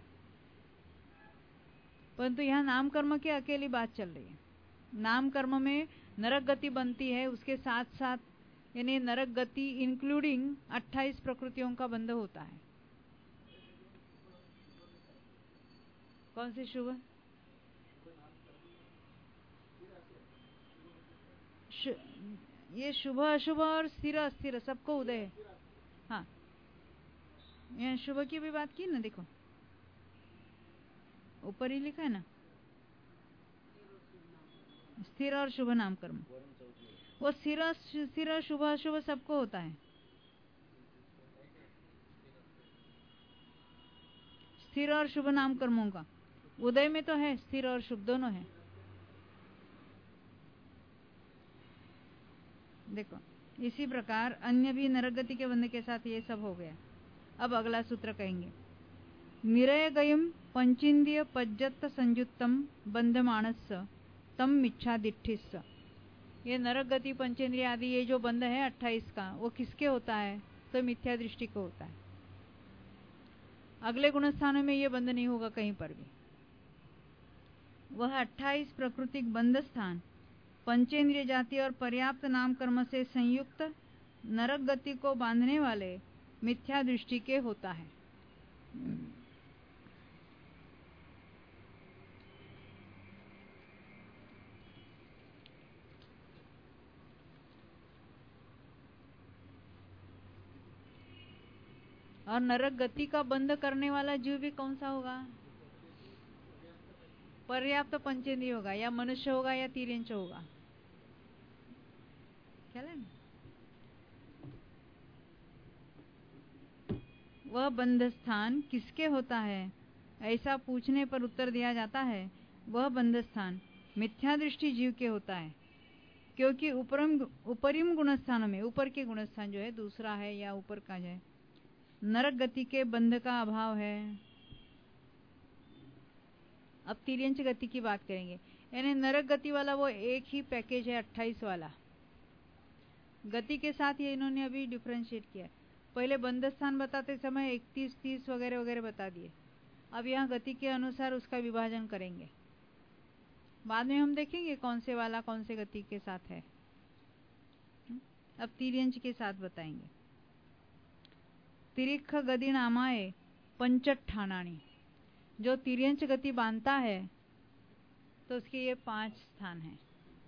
परंतु यहाँ नाम कर्म की अकेली बात चल रही है। नाम कर्म में नरक गति बनती है, उसके साथ साथ यानी नरक गति इंक्लूडिंग अट्ठाईस प्रकृतियों का बंध होता है। कौन सी शुभ? शु, ये शुभ अशुभ और स्थिर अस्थिर सबको उदय है। हाँ, ये शुभ की भी बात की ना, देखो ऊपर ही लिखा है ना, स्थिर और शुभ नाम कर्म। वो स्थिर स्थिर शुभ अशुभ सबको होता है। स्थिर और शुभ नाम कर्मों का उदय में तो है, स्थिर और शुभ दोनों है। देखो इसी प्रकार अन्य भी नरगति के बंध के साथ ये सब हो गया। अब अगला सूत्र कहेंगे, निरय गयम पंचेन्द्रिय पज्जत संयुक्तम बंधमानस तम मिच्छा दिट्ठिस। ये नरक गति पंचेंद्रिय आदि ये जो बंध है अट्ठाईस का, वो किसके होता है? तो मिथ्या दृष्टि को होता है। अगले गुण स्थानों में ये बंध नहीं होगा कहीं पर भी। वह अट्ठाईस प्राकृतिक बंध स्थान पंचेंद्रिय जाति और पर्याप्त नाम कर्म से संयुक्त नरक गति को बांधने वाले मिथ्या दृष्टि के होता है। और नरक गति का बंध करने वाला जीव भी कौन सा होगा? पर्याप्त पंचेंद्रिय होगा, या मनुष्य होगा या तिर्यंच होगा। क्या लेना? वह बंध स्थान किसके होता है? ऐसा पूछने पर उत्तर दिया जाता है, वह बंध स्थान मिथ्या दृष्टि जीव के होता है, क्योंकि उपरम उपरिम गुण स्थानों में, ऊपर के गुण स्थान जो है दूसरा है या ऊपर का है, नरक गति के बंध का अभाव है। अब तिर्यंच गति की बात करेंगे, यानी नरक गति वाला वो एक ही पैकेज है अट्ठाईस वाला। गति के साथ ये इन्होंने अभी डिफरेंशिएट किया। पहले बंध स्थान बताते समय इकतीस, तीस वगैरह वगैरह बता दिए। अब यहाँ गति के अनुसार उसका विभाजन करेंगे। बाद में हम देखेंगे कौन से वाला कौन से गति के साथ है। अब तिर्यंच के साथ बताएंगे। तिरिक्ख गति नामाए पंचठानानी, जो तिर्यंच गति बांधता है तो उसके ये पांच स्थान हैं।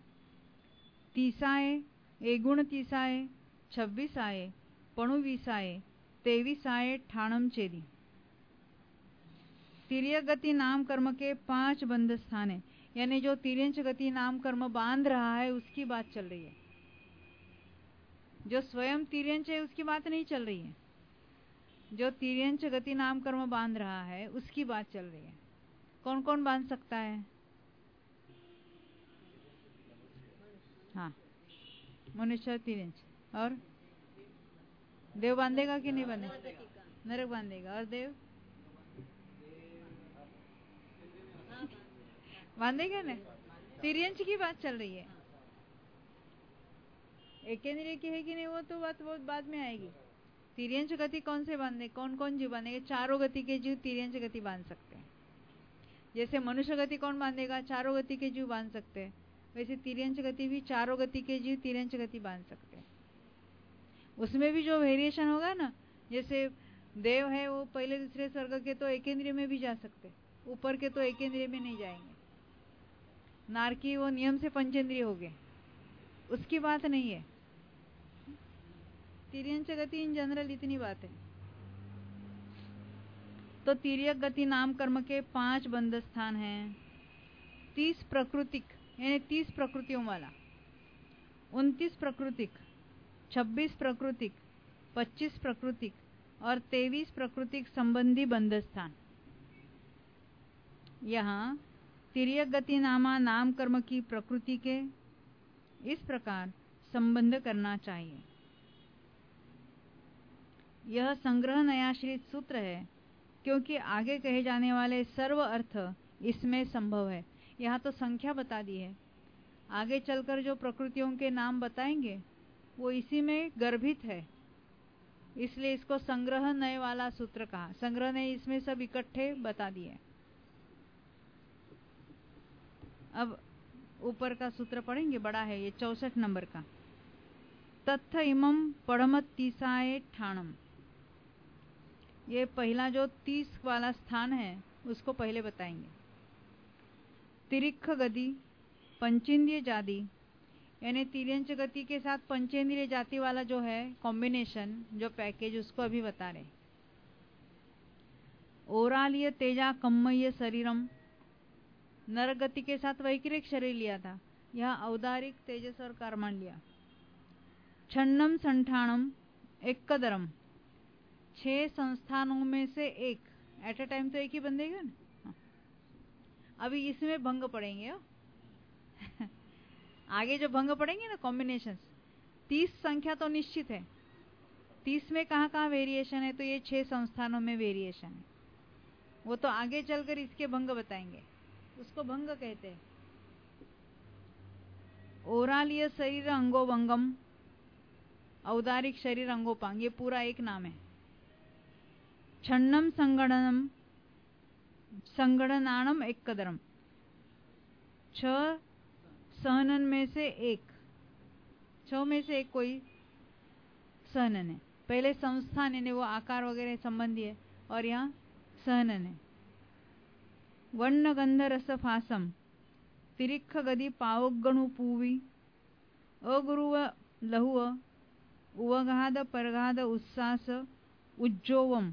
तीसाए, एगुण तीसाए, छब्बीस आए, पणुवीस आए, तेवीस आए, ठाणम चेदी। तिर्यक गति नाम कर्म के पांच बंध स्थान है, यानी जो तिर्यंच गति नाम कर्म बांध रहा है उसकी बात चल रही है। जो स्वयं तिर्यंच है उसकी बात नहीं चल रही है। जो तिर्यंच गति नाम कर्म बांध रहा है उसकी बात चल रही है। कौन कौन बांध सकता है? हाँ, मनुष्य, तिर्यंच और देव बांधेगा कि नहीं बांधेगा? नरक बांधेगा। और देव बांधेगा ना? तिर्यंच की बात चल रही है। एकेंद्रिय की है कि नहीं वो तो बात बहुत बाद में आएगी। तिर्यंच गति कौन से बांधे, कौन कौन जीव बांधेंगे? चारों गति के जीव तिर्यंच गति बांध सकते हैं। जैसे मनुष्य गति कौन बांधेगा? चारों गति के जीव बांध सकते हैं। वैसे तिर्यंच गति भी चारों गति के जीव तिर्यंच गति बांध सकते हैं। उसमें भी जो वेरिएशन होगा ना, जैसे देव है वो पहले दूसरे स्वर्ग के तो एकेंद्रिय में भी जा सकते, ऊपर के तो एकेंद्रिय में नहीं जाएंगे। नारकी वो नियम से पंचेंद्रिय हो गए, उसकी बात नहीं है। तिर्यंच गति इन जनरल इतनी बात है। तो तिर्यक गति नाम कर्म के पांच बंध स्थान हैं। तीस प्रकृतिक यानी तीस प्रकृतियों वाला, उनतीस प्रकृतिक, छब्बीस प्रकृतिक, पच्चीस प्रकृतिक और तेईस प्रकृतिक संबंधी बंध स्थान। यहाँ तिर्यक गति नामा नाम कर्म की प्रकृति के इस प्रकार संबंध करना चाहिए। यह संग्रह नयाश्रित सूत्र है, क्योंकि आगे कहे जाने वाले सर्व अर्थ इसमें संभव है। यहाँ तो संख्या बता दी है, आगे चलकर जो प्रकृतियों के नाम बताएंगे वो इसी में गर्भित है, इसलिए इसको संग्रह नय वाला सूत्र कहा। संग्रह नय इसमें सब इकट्ठे बता दिए। अब ऊपर का सूत्र पढ़ेंगे, बड़ा है ये, चौसठ नंबर का। तत्थ इमम पढ़मत तीसाए ठाणम, ये पहला जो तीस वाला स्थान है उसको पहले बताएंगे। तिरिक्ख गति पंचेंद्रिय जाति, यानी तिर्यंच गति के साथ पंचेंद्रिय जाति वाला जो है कॉम्बिनेशन, जो पैकेज, उसको अभी बता रहे। ओरालिय तेजा कम्मय शरीरम, नर गति के साथ वैक्रिक शरीर लिया था, यहाँ औदारिक तेजस और कर्मण लिया। छन्नम संठाणम एक्कदरम, छह संस्थानों में से एक, एट अ टाइम तो एक ही बंधेगा ना। हाँ। अभी इसमें भंग पड़ेंगे आगे जो भंग पड़ेंगे ना कॉम्बिनेशंस, तीस संख्या तो निश्चित है, तीस में कहाँ कहाँ वेरिएशन है, तो ये छह संस्थानों में वेरिएशन है। वो तो आगे चलकर इसके भंग बताएंगे, उसको भंग कहते हैं। ओरालिय शरीर अंगोभंगम, औदारिक शरीर अंगोपांग, ये पूरा एक नाम है। छन्नम संगणनम संगणनाणम एक्कदरम, छह सहनन में से एक, छह में से एक कोई सहनन है। पहले संस्थान यानी वो आकार वगैरह संबंधी है, और यहाँ सहनन है। वर्ण गंध रस फासम, तिरिक्ख गति पावगणु पूवी, अगुरुव लहुव, उवगाद परगाद उस्सास, उज्जोवम,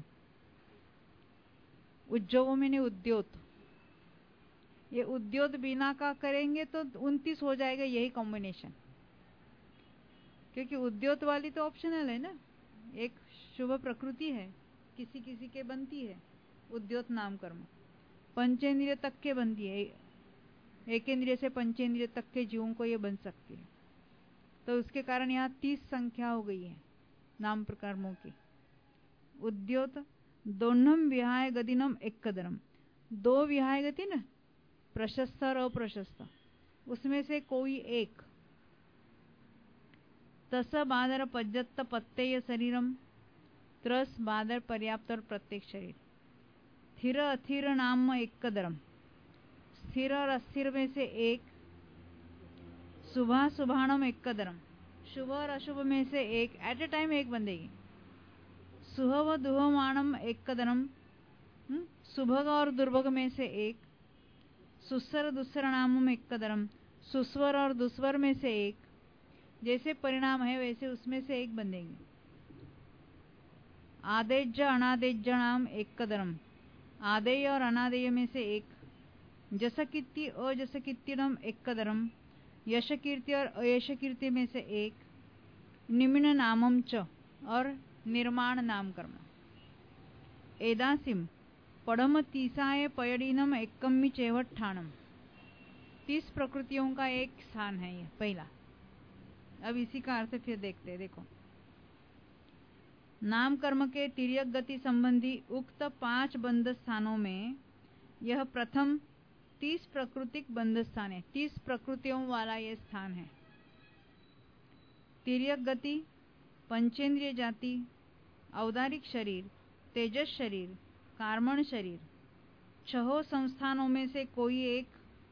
उज्जोवम यानी उद्योत, ये उद्योत बिना का करेंगे तो उनतीस हो जाएगा, यही कॉम्बिनेशन। क्योंकि उद्योत वाली तो ऑप्शनल है ना, एक शुभ प्रकृति है, किसी किसी के बनती है उद्योत नाम कर्म, पंचेंद्रिय तक के बनती है, एकेंद्रिय से पंचेंद्रिय तक के जीवों को ये बन सकती है। तो उसके कारण यहाँ तीस संख्या हो गई है नाम प्रकर्मों की। उद्योत दोनम विहाय गदिनम एक्कदरम, दो विहाय गति ना, प्रशस्त और अप्रशस्त, उसमें से कोई एक। तस बादर पज्जत्त पत्तेय शरीरम, त्रस बादर पर्याप्त और प्रत्येक शरीर। स्थिर अस्थिर नाम एक दरम, स्थिर और अस्थिर में से एक, शुभा शुभाणम एक दरम, शुभ और अशुभ में से एक, एट ए टाइम एक बंदेगी। सुहव दुहमाणम एक दरम, सुभग और दुर्भग में से एक, सुस्वर दुस्वर नामम एक दरम, सुस्वर और दुस्वर में से एक, जैसे परिणाम है वैसे उसमें से एक बंदेगी। आदेज्य अनादेज्य नाम एक दरम, आदेय और अनादेय में से एक, जस कीर्ति अजस कीर्तिनम एक दरम, यश कीर्ति और अयश कीर्ति में से एक, निम्न नामम च और निर्माण नाम कर्म। एदासिम पढ़म तीसाए पयडीनम एकम्मी चेवठाणम, तीस प्रकृतियों का एक स्थान है ये पहला। अब इसी का अर्थ फिर देखते हैं। देखो, नाम कर्म के तिर्यक गति संबंधी उक्त पांच बंध स्थानों में यह प्रथम तीस प्राकृतिक बंध स्थान है। तीस प्रकृतियों वाला यह स्थान है। तिर्यक गति, पंचेंद्रिय जाति, औदारिक शरीर, तेजस शरीर, कार्मण शरीर, छहों संस्थानों में से कोई एक,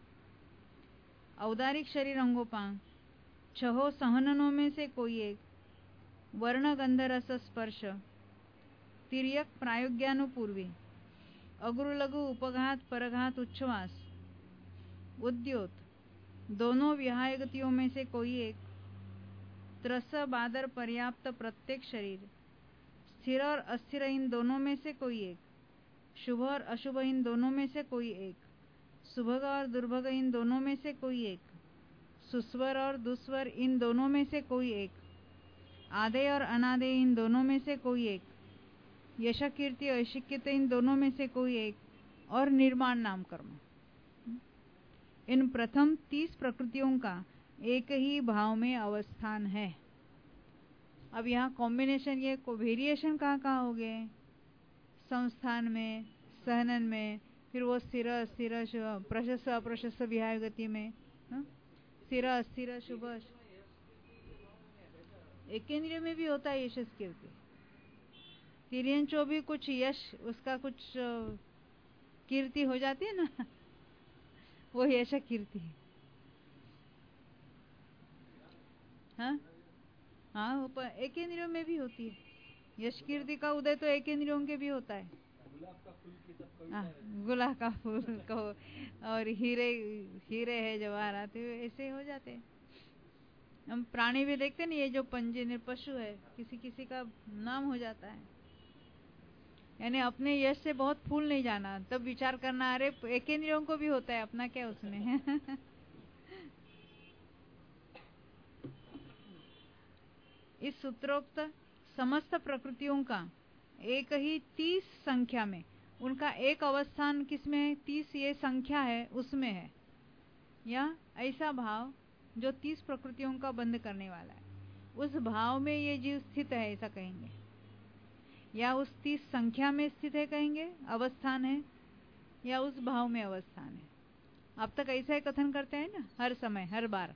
औदारिक शरीर अंगोपांग, छहों सहननों में से कोई एक, वर्ण गंध रस स्पर्श, तिर्यक प्रायोग्यानुपूर्वी, अग्रु लघु उपघात परघात उच्छ्वास, उद्योत, दोनों विहाय गतियों में से कोई एक, त्रस बादर पर्याप्त प्रत्येक शरीर, स्थिर और अस्थिर इन दोनों में से कोई एक, शुभ और अशुभ इन दोनों में से कोई एक, सुभग और दुर्भग इन दोनों में से कोई एक, सुस्वर और दुस्वर इन दोनों में से कोई एक, आदेय और अनादेय इन दोनों में से कोई एक, यश कीर्ति अशिक्षित इन दोनों में से कोई एक, और निर्माण नाम कर्म। इन प्रथम तीस प्रकृतियों का एक ही भाव में अवस्थान है। अब यहाँ कॉम्बिनेशन, ये वेरिएशन कहाँ कहाँ हो गए? संस्थान में, सहनन में, फिर वो स्थिर अस्थिर प्रशस्त अप्रशस्त विहाय गति में, स्थिर अस्थिर शुभ, एकेंद्रिय में भी होता है यश कीर्ति। तिर्यंचो भी कुछ यश, उसका कुछ कीर्ति हो जाती है ना, वो यश कीर्ति। हाँ हाँ, वो एक इंद्रियों में भी होती है। यश कीर्ति का उदय तो एक इंद्रियों के भी होता है। हाँ, गुलाब का फूल कहो, और हीरे हीरे है जवाहरात, ऐसे हो जाते हैं। हम प्राणी भी देखते नहीं, ये जो पंजे पशु है, किसी किसी का नाम हो जाता है। यानी अपने यश से बहुत फूल नहीं जाना, तब विचार करना, अरे एक इंद्रियों को भी होता है, अपना क्या उसमें। इस सूत्रोक्त समस्त प्रकृतियों का एक ही तीस संख्या में, उनका एक अवस्थान किसमें है? तीस ये संख्या है उसमें है, या ऐसा भाव जो तीस प्रकृतियों का बंद करने वाला है, उस भाव में ये जीव स्थित है, ऐसा कहेंगे। या उस तीस संख्या में स्थित है कहेंगे, अवस्थान है, या उस भाव में अवस्थान है। अब तक ऐसा ही कथन करते हैं ना, हर समय हर बार।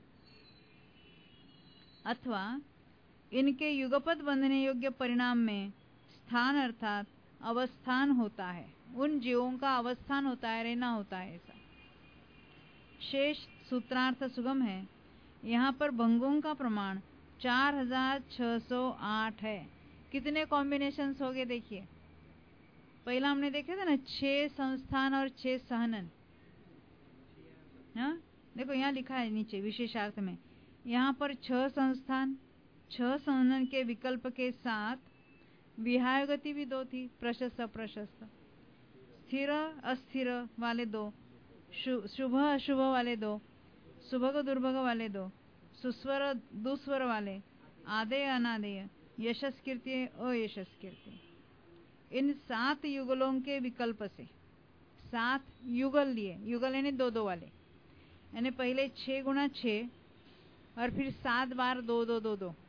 अथवा इनके युगपत बंधने योग्य परिणाम में स्थान अर्थात अवस्थान होता है, उन जीवों का अवस्थान होता है, रहना होता है, ऐसा। शेष सूत्रार्थ सुगम है। यहाँ पर भंगों का प्रमाण चार हजार छह सौ आठ है। कितने कॉम्बिनेशंस हो गए देखिए। पहला हमने देखे थे ना, छह संस्थान और छह सहनन। हाँ देखो, यहाँ लिखा है नीचे विशेषार्थ में, यहाँ पर छह संस्थान, छह सहनन के विकल्प के साथ विहाय गति भी दो थी, प्रशस्त अप्रशस्त, स्थिर अस्थिर वाले दो, शुभ अशुभ वाले दो, सुभग दुर्भग वाले दो, सुस्वर दुस्वर वाले, आदेय अनादेय, यशस कीर्ति अयशस कीर्ति। इन सात युगलों के विकल्प से, सात युगल लिए, युगल यानी दो दो वाले, यानी पहले छह गुना छह और फिर सात बार दो दो दो दो,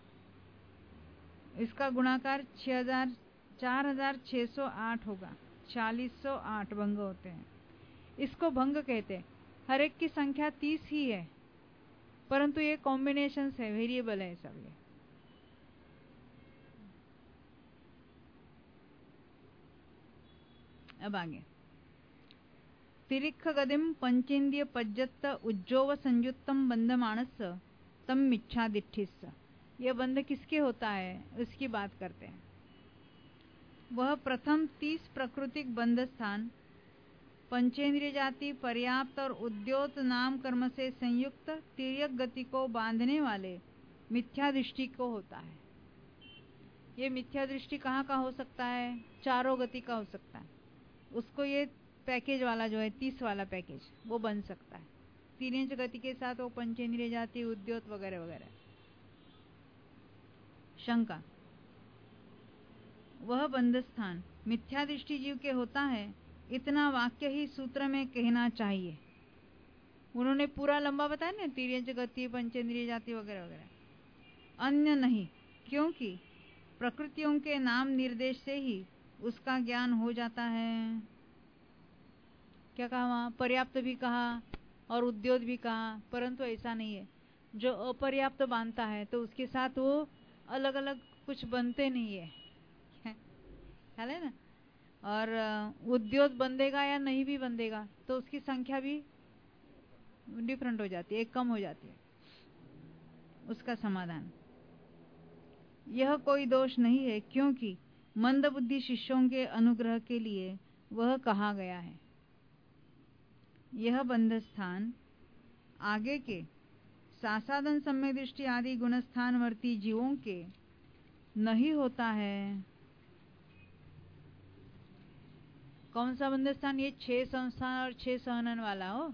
इसका गुणाकार छह हजार चार हजार छह सौ आठ होगा। चालीस सौ आठ भंग होते हैं, इसको भंग कहते हैं। हर एक की संख्या तीस ही है, परंतु ये कॉम्बिनेशन है, वेरिएबल है सब ये। अब आगे तिरिक्ख गदिम पंचेन्द्रिय पज्जत्त उज्जोव संयुक्तम बंध मानस तम मिच्छा दिठिस। यह बंध किसके होता है उसकी बात करते हैं। वह प्रथम तीस प्राकृतिक बंध स्थान पंचेंद्रिय जाति पर्याप्त और उद्योत नाम कर्म से संयुक्त तिर्यक गति को बांधने वाले मिथ्या दृष्टि को होता है। ये मिथ्या दृष्टि कहाँ का हो सकता है? चारों गति का हो सकता है। उसको ये पैकेज वाला जो है तीस वाला पैकेज वो बन सकता है। तीन गति के साथ वो पंचेंद्रिय जाति उद्योत वगैरह वगैरह। शंका, वह बंध स्थान मिथ्या दृष्टि जीव के होता है, इतना वाक्य ही सूत्र में कहना चाहिए। उन्होंने पूरा लंबा बताया ना, तीर्यंच गति पंचेंद्रिय जाति वगैरह वगैरह। अन्य नहीं, क्योंकि प्रकृतियों के नाम निर्देश से ही उसका ज्ञान हो जाता है। क्या कहा वहां? पर्याप्त भी कहा और उद्योत भी कहा, परंतु ऐसा नहीं है। जो अपर्याप्त बांधता है तो उसके साथ वो अलग अलग कुछ बनते नहीं है, ख्याल है ना। और उद्योत बंधेगा या नहीं भी बंधेगा तो उसकी संख्या भी डिफरेंट हो जाती है, एक कम हो जाती है। उसका समाधान, यह कोई दोष नहीं है, क्योंकि मंद बुद्धि शिष्यों के अनुग्रह के लिए वह कहा गया है। यह बंध स्थान आगे के सासादन सम्यक दृष्टि आदि गुणस्थानवर्ती जीवों के नहीं होता है। कौन सा बंध स्थान? ये छह संस्थान और छह सहनन वाला हो,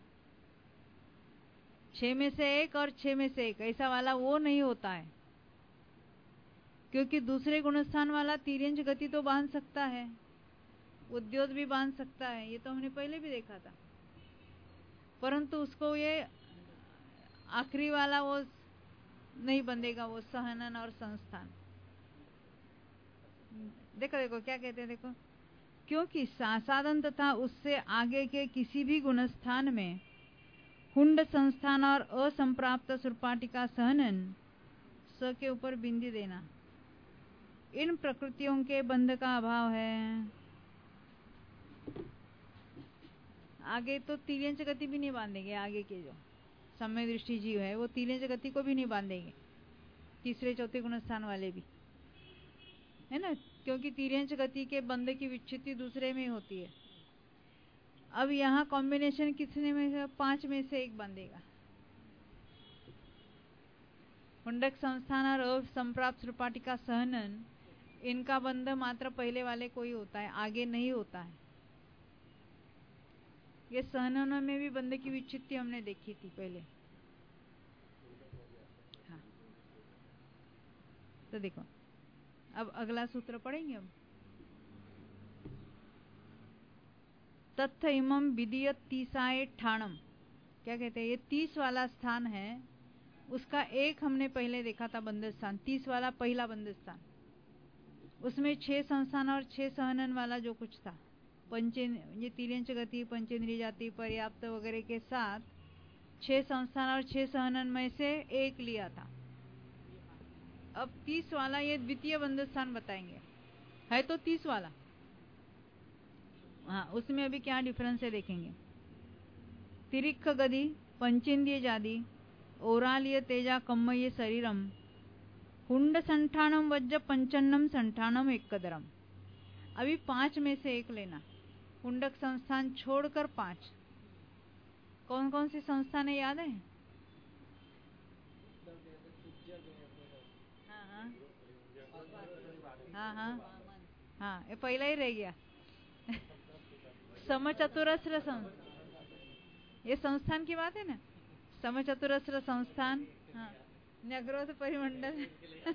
छह में से एक और छह में से एक, ऐसा वाला वो नहीं होता है। क्योंकि दूसरे गुणस्थान वाला तिर्यंच गति तो बांध सकता है, उद्योत भी बांध सकता है, ये तो हमने पहले भी देखा था। परंतु उसको ये आखिरी वाला वो नहीं बंधेगा, वो सहनन और संस्थान। देखो देखो क्या कहते हैं, देखो, क्योंकि सासादन तथा उससे आगे के किसी भी गुणस्थान में हुंड संस्थान और असंप्राप्त सुरपाटिका सहनन स के ऊपर बिंदी देना, इन प्रकृतियों के बंध का अभाव है। आगे तो तिर्यंच गति भी नहीं बांधेंगे, आगे के जो सम्यक दृष्टि जीव है वो तिर्यंच गति को भी नहीं बांधेंगे, तीसरे चौथे गुणस्थान वाले भी, है ना। क्योंकि तिर्यंच गति के बंध की विच्छित्ति दूसरे में होती है। अब यहाँ कॉम्बिनेशन कितने में है? पांच में से एक बंधेगा। हुंडक संस्थान और असंप्राप्त सुरपाटिका सहनन, इनका बंध मात्र पहले वाले को ही होता है, आगे नहीं होता है। ये सहननों में भी बंध की विच्छित्ति हमने देखी थी पहले। हाँ, तो देखो अब अगला सूत्र पढ़ेंगे हम। तत्थ इमम विदियत तीसाए ठाणम, क्या कहते हैं? ये तीस वाला स्थान है, उसका एक हमने पहले देखा था बंध स्थान, तीस वाला पहला बंध स्थान। उसमें छह संस्थान और छह सहनन वाला जो कुछ था, पंचेन ये तिर्यंच गति पंचेंद्रिय जाति पर्याप्त वगैरह के साथ छह संस्थान और छह सहनन में से एक लिया था। अब तीस वाला ये द्वितीय बंध स्थान बताएंगे, है तो तीस वाला। हाँ, उसमें अभी क्या डिफरेंस है देखेंगे। तिरिक्ख गति पंचेंद्रिय जाति ओरालिय तेजा कम्मय शरीरम हुंड संठानम वज्ज पंचन्नम संठानम एकदरम। अभी पांच में से एक लेना, हुंडक संस्थान छोड़कर पांच। कौन कौन सी संस्थान है याद है? हाँ हाँ हाँ हाँ हाँ, ये पहला ही रह गया। समचतुरस्र संस्थान, ये संस्थान की बात है ना। समचतुरस्र संस्थान, हाँ, न्यग्रोध परिमंडल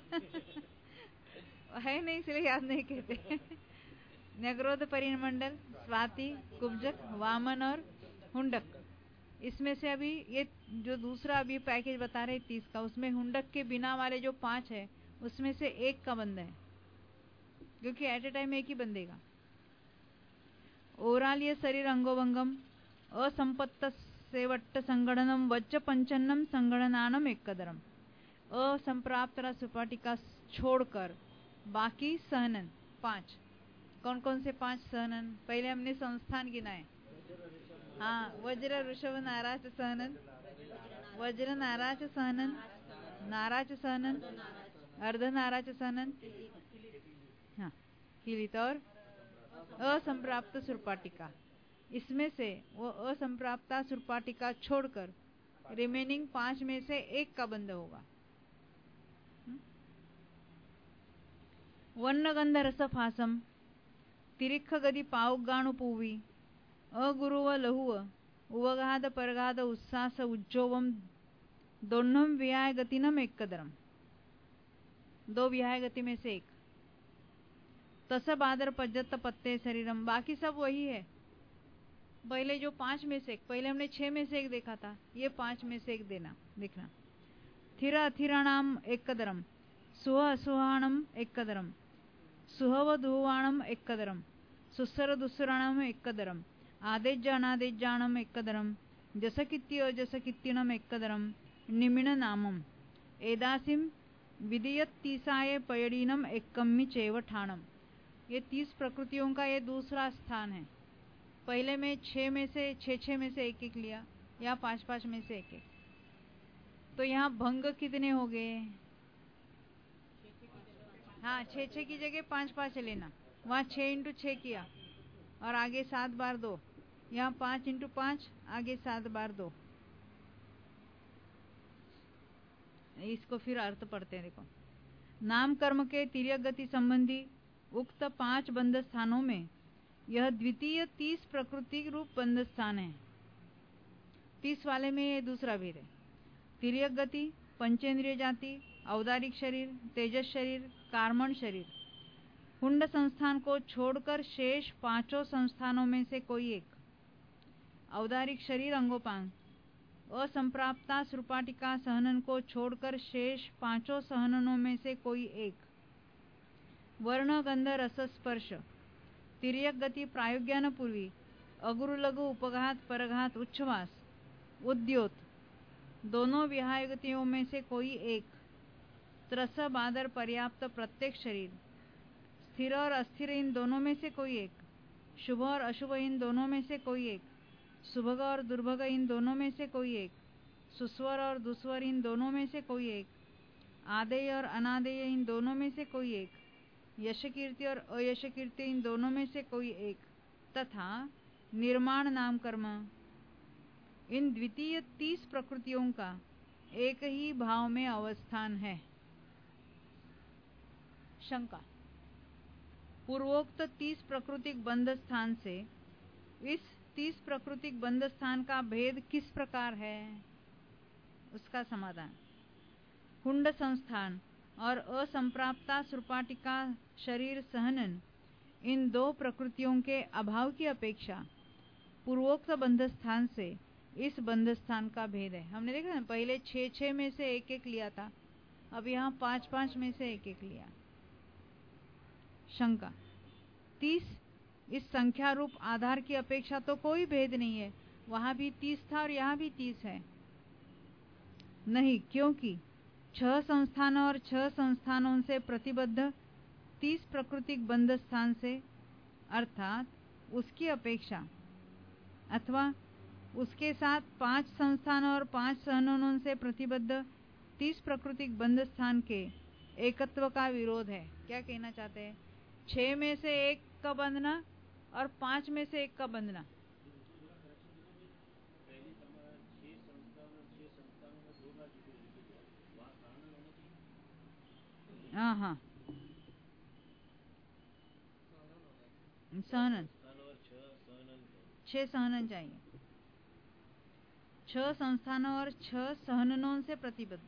है नहीं इसलिए याद नहीं कहते। न्यग्रोध परिमंडल, स्वाति, कुब्जक, वामन और हुंडक। इसमें से अभी ये जो दूसरा अभी पैकेज बता रहे तीस का, उसमें हुंडक के बिना वाले जो पांच है उसमें से एक का बंध है, क्योंकि एट ए टाइम एक ही बंधेगा। ओराल ये शरीर अंगोभंगम असंपत्त सेवट्ट संगणनम वच्च पंचन्नम संगणनानम एकदरम। असंप्राप्त सुपाटिका छोड़कर बाकी सहनन पांच। कौन कौन से पांच सहनन? पहले हमने संस्थान गिनाए। हाँ, वज्र ऋषभ नाराज सहनन, वज्र नाराज सहनन, नाराज सहनन, अर्ध नाराज सहनन, हाँ किलित और असंप्राप्त सुरपाटिका। इसमें से वो असंप्राप्ता सुरपाटिका छोड़कर रिमेनिंग पांच में से एक का बंध होगा। वर्ण गंध रस फासम तिरिख गदी पाउगाणु पूवी अगुरुव लहुव उवगाद परगाद उत्सास उज्जोवम दोन्नम विहाय गतिनम एकदरम। दो विहाय गति में से एक। तस बादर पज्जत पत्ते शरीरम, बाकी सब वही है। पहले जो पांच में से एक, पहले हमने छह में से एक देखा था, ये पांच में से एक देना देखना। थिर अथिराणाम एकदरम, सुह असुहाणम एकदरम, सुहव दुहवाणम एकदरम, सुस्सर दुस्सराणम एकदरम, आदेज्य अनादेज्याणम एकदरम, जसकित्ति अजसकित्तिणम एकदरम, निमिण नामम एदासिम विदियत्तीसाये पयडीनम एकम्मि चैव ठाणम। ये तीस प्रकृतियों का ये दूसरा स्थान है। पहले में छह में से छह छह में से एक एक लिया, या पांच पांच में से एक एक। तो यहाँ भंग कितने हो गए? हाँ, छह छह की जगह पांच पांच लेना। वहाँ छह इंटू छह किया और आगे सात बार दो। यहाँ पांच इंटू पांच, आगे सात बार दो। इसको फिर अर्थ पढ़ते हैं, देखो। नाम कर्म के तिर्यक गति संबंधी उक्त पांच बंध स्थानों में यह द्वितीय तीस प्रकृति रूप बंध स्थान है। तीस वाले में ये दूसरा भेद है। तिर्यक गति, पंचेंद्रिय जाति, औदारिक शरीर, तेजस शरीर, कार्मण शरीर, हुंड संस्थान को छोड़कर शेष पांचों संस्थानों में से कोई एक। औदारिक शरीर अंगोपांग, असंप्राप्ता सुरपाटिका सहनन को छोड़कर शेष पांचों सहननों में से कोई एक। वर्ण गंध रस स्पर्श, तिर्यक गति प्रायोज्ञान पूर्वी, अगुरु लघु उपघात परघात उच्छ्वास, उद्योत, दोनों विहाय गतियों में से कोई एक। त्रस बादर पर्याप्त प्रत्येक शरीर, स्थिर और अस्थिर इन दोनों में से कोई एक। शुभ और अशुभ इन दोनों में से कोई एक। सुभग और दुर्भग इन दोनों में से कोई एक। सुस्वर और दुस्वर इन दोनों में से कोई एक। आदेय और अनादेय इन दोनों में से कोई एक। यश कीर्ति और अयश कीर्ति इन दोनों में से कोई एक। तथा निर्माण नाम कर्म, इन द्वितीय तीस प्रकृतियों का एक ही भाव में अवस्थान है। शंका, पूर्वोक्त तीस प्राकृतिक बंध स्थान से इस तीस प्राकृतिक बंध स्थान का भेद किस प्रकार है? उसका समाधान, हुंड संस्थान और असंप्राप्ता सुरपाटिका शरीर सहनन, इन दो प्रकृतियों के अभाव की अपेक्षा पूर्वोक्त बंध स्थान से इस बंध स्थान का भेद है। हमने देखा ना, पहले छह छह में से एक एक लिया था, अब यहाँ पांच पांच में से एक एक लिया। शंका, तीस इस संख्या रूप आधार की अपेक्षा तो कोई भेद नहीं है। वहां भी तीस था और यहाँ भी तीस है। नहीं, क्योंकि छह संस्थानों और छह संस्थानों से प्रतिबद्ध तीस प्राकृतिक बंध स्थान से, अर्थात उसकी अपेक्षा अथवा उसके साथ पांच संस्थानों और पांच सहननों से प्रतिबद्ध तीस प्राकृतिक बंध स्थान के एकत्व का विरोध है। क्या कहना चाहते हैं? छह में से एक का बंधना और पांच में से एक का बंधना। हाँ हाँ, सहनन, छह सहनन चाहिए। छह संस्थानों और छह सहननों से प्रतिबद्ध।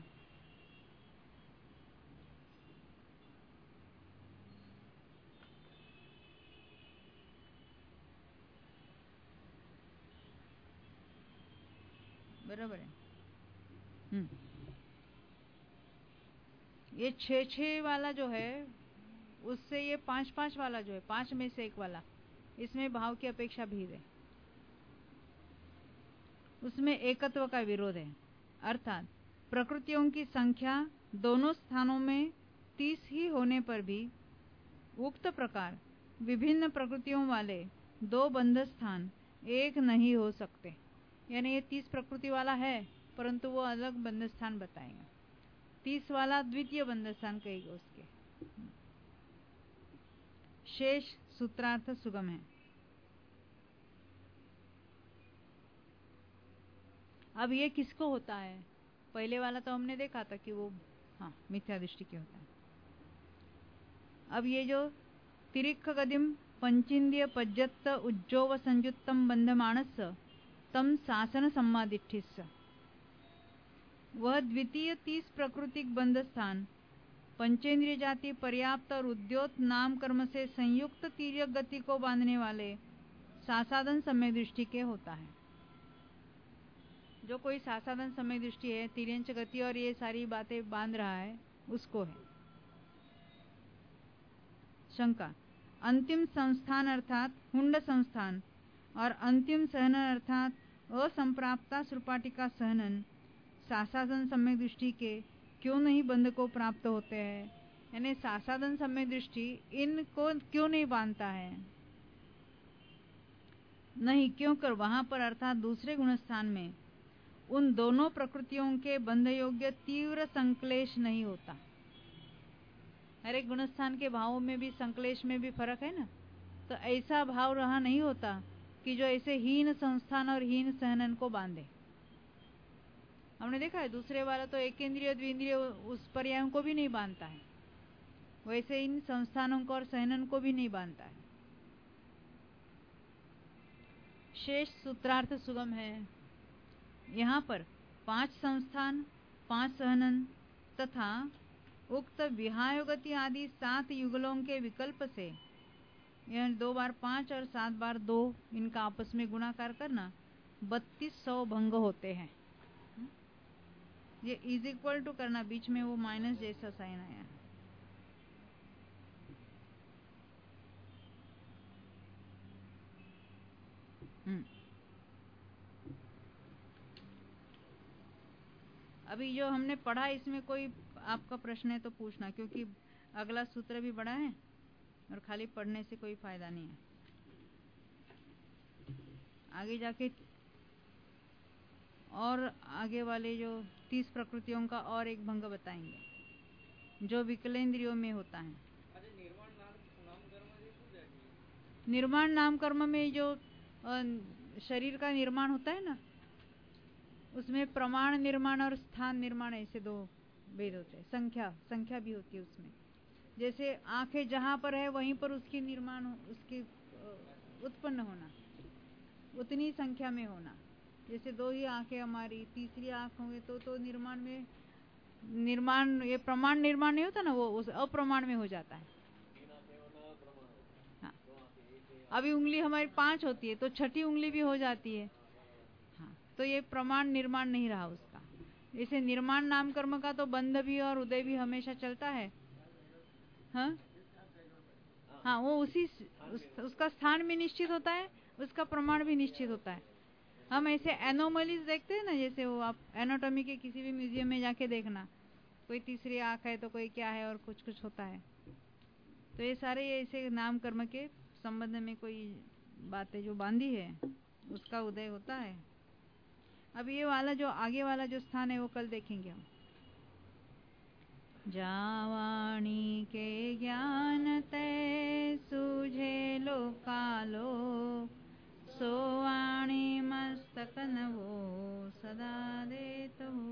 बराबर है। हम्म, ये छह छह वाला जो है उससे ये पांच पांच वाला जो है, पांच में से एक वाला, इसमें भाव की अपेक्षा भेद है। उसमें एकत्व का विरोध है, अर्थात प्रकृतियों की संख्या दोनों स्थानों में तीस ही होने पर भी उक्त प्रकार विभिन्न प्रकृतियों वाले दो बंध स्थान एक नहीं हो सकते। यानी ये तीस प्रकृति वाला है परंतु वो अलग बंध स्थान बताएगा, तीस वाला द्वितीय बंध स्थान कहेगा उसके। शेष सूत्रार्थ सुगम है। अब ये किसको होता है? पहले वाला तो हमने देखा था कि वो हाँ मिथ्या दृष्टि के होता है। अब ये जो तिरिक्ख गदिम पंचिंद्रिय पज्जत्त उज्जोव संयुक्तम बंधमानस तम शासन सम्मादिष्ठिस, वह द्वितीय तीस प्राकृतिक बंध स्थान पंचेंद्रिय जाति पर्याप्त और उद्योत नाम कर्म से संयुक्त तिर्यक गति को बांधने वाले सासाधन सम्यक दृष्टि के होता है। जो कोई सासाधन सम्यक दृष्टि है, तिर्यंच गति और ये सारी बातें बांध रहा है, उसको है। शंका, अंतिम संस्थान अर्थात हुंड संस्थान और अंतिम सहनन अर्थात असंप्राप्ता सुरपाटिका सहनन सासाधन सम्यक दृष्टि के क्यों नहीं बंध को प्राप्त होते हैं? यानी सासाधन सम्यक दृष्टि इनको क्यों नहीं बांधता है? नहीं, क्यों कर वहां पर अर्थात दूसरे गुणस्थान में उन दोनों प्रकृतियों के बंध योग्य तीव्र संक्लेश नहीं होता। हर एक गुणस्थान के भावों में भी संक्लेश में भी फर्क है ना, तो ऐसा भाव रहा नहीं होता कि जो ऐसे हीन संस्थान और हीन सहनन को बांधे। हमने देखा है दूसरे वाला तो एकेंद्रिय द्विंद्रिय उस पर्यायों को भी नहीं बांधता है, वैसे इन संस्थानों को और सहनन को भी नहीं बांधता है। शेष सूत्रार्थ सुगम है। यहाँ पर पांच संस्थान, पांच सहनन तथा उक्त विहायोगति आदि सात युगलों के विकल्प से यह दो बार पांच और सात बार दो इनका आपस में गुणाकार करना बत्तीस सौ भंग होते हैं। ये इज इक्वल टू करना, बीच में वो माइनस जैसा साइन आया है। अभी जो हमने पढ़ा इसमें कोई आपका प्रश्न है तो पूछना, क्योंकि अगला सूत्र भी बड़ा है और खाली पढ़ने से कोई फायदा नहीं है। आगे जाके और आगे वाले जो तीस प्रकृतियों का और एक भंग बताएंगे जो विकलेंद्रियों में होता है। निर्माण नाम कर्म में जो शरीर का निर्माण होता है ना, उसमें प्रमाण निर्माण और स्थान निर्माण ऐसे दो भेद होते हैं। संख्या संख्या भी होती है उसमें। जैसे आंखें जहां पर है वहीं पर उसकी निर्माण उसकी उत्पन्न होना, उतनी संख्या में होना। जैसे दो ही आंखें हमारी, तीसरी आंख होंगे तो तो निर्माण में निर्माण ये प्रमाण निर्माण नहीं होता ना, वो उस अप्रमाण में हो जाता है। हाँ, अभी उंगली हमारी पांच होती है तो छठी उंगली भी हो जाती है। हाँ, तो ये प्रमाण निर्माण नहीं रहा उसका। जैसे निर्माण नाम कर्म का तो बंध भी और उदय भी हमेशा चलता है। हाँ हाँ, वो उसी उस, उसका स्थान भी निश्चित होता है, उसका प्रमाण भी निश्चित होता है। हम ऐसे एनोमलीज देखते हैं ना, जैसे वो आप एनाटॉमी के किसी भी म्यूजियम में जाके देखना, कोई तीसरी आंख है तो कोई क्या है और कुछ कुछ होता है। तो ये सारे ऐसे नाम कर्म के संबंध में कोई बातें जो बांधी है उसका उदय होता है। अब ये वाला जो आगे वाला जो स्थान है वो कल देखेंगे हम। जावाणी के ज्ञान ते सूझे लोकालो, सोवाणी मस्तक नवो सदा देत हो।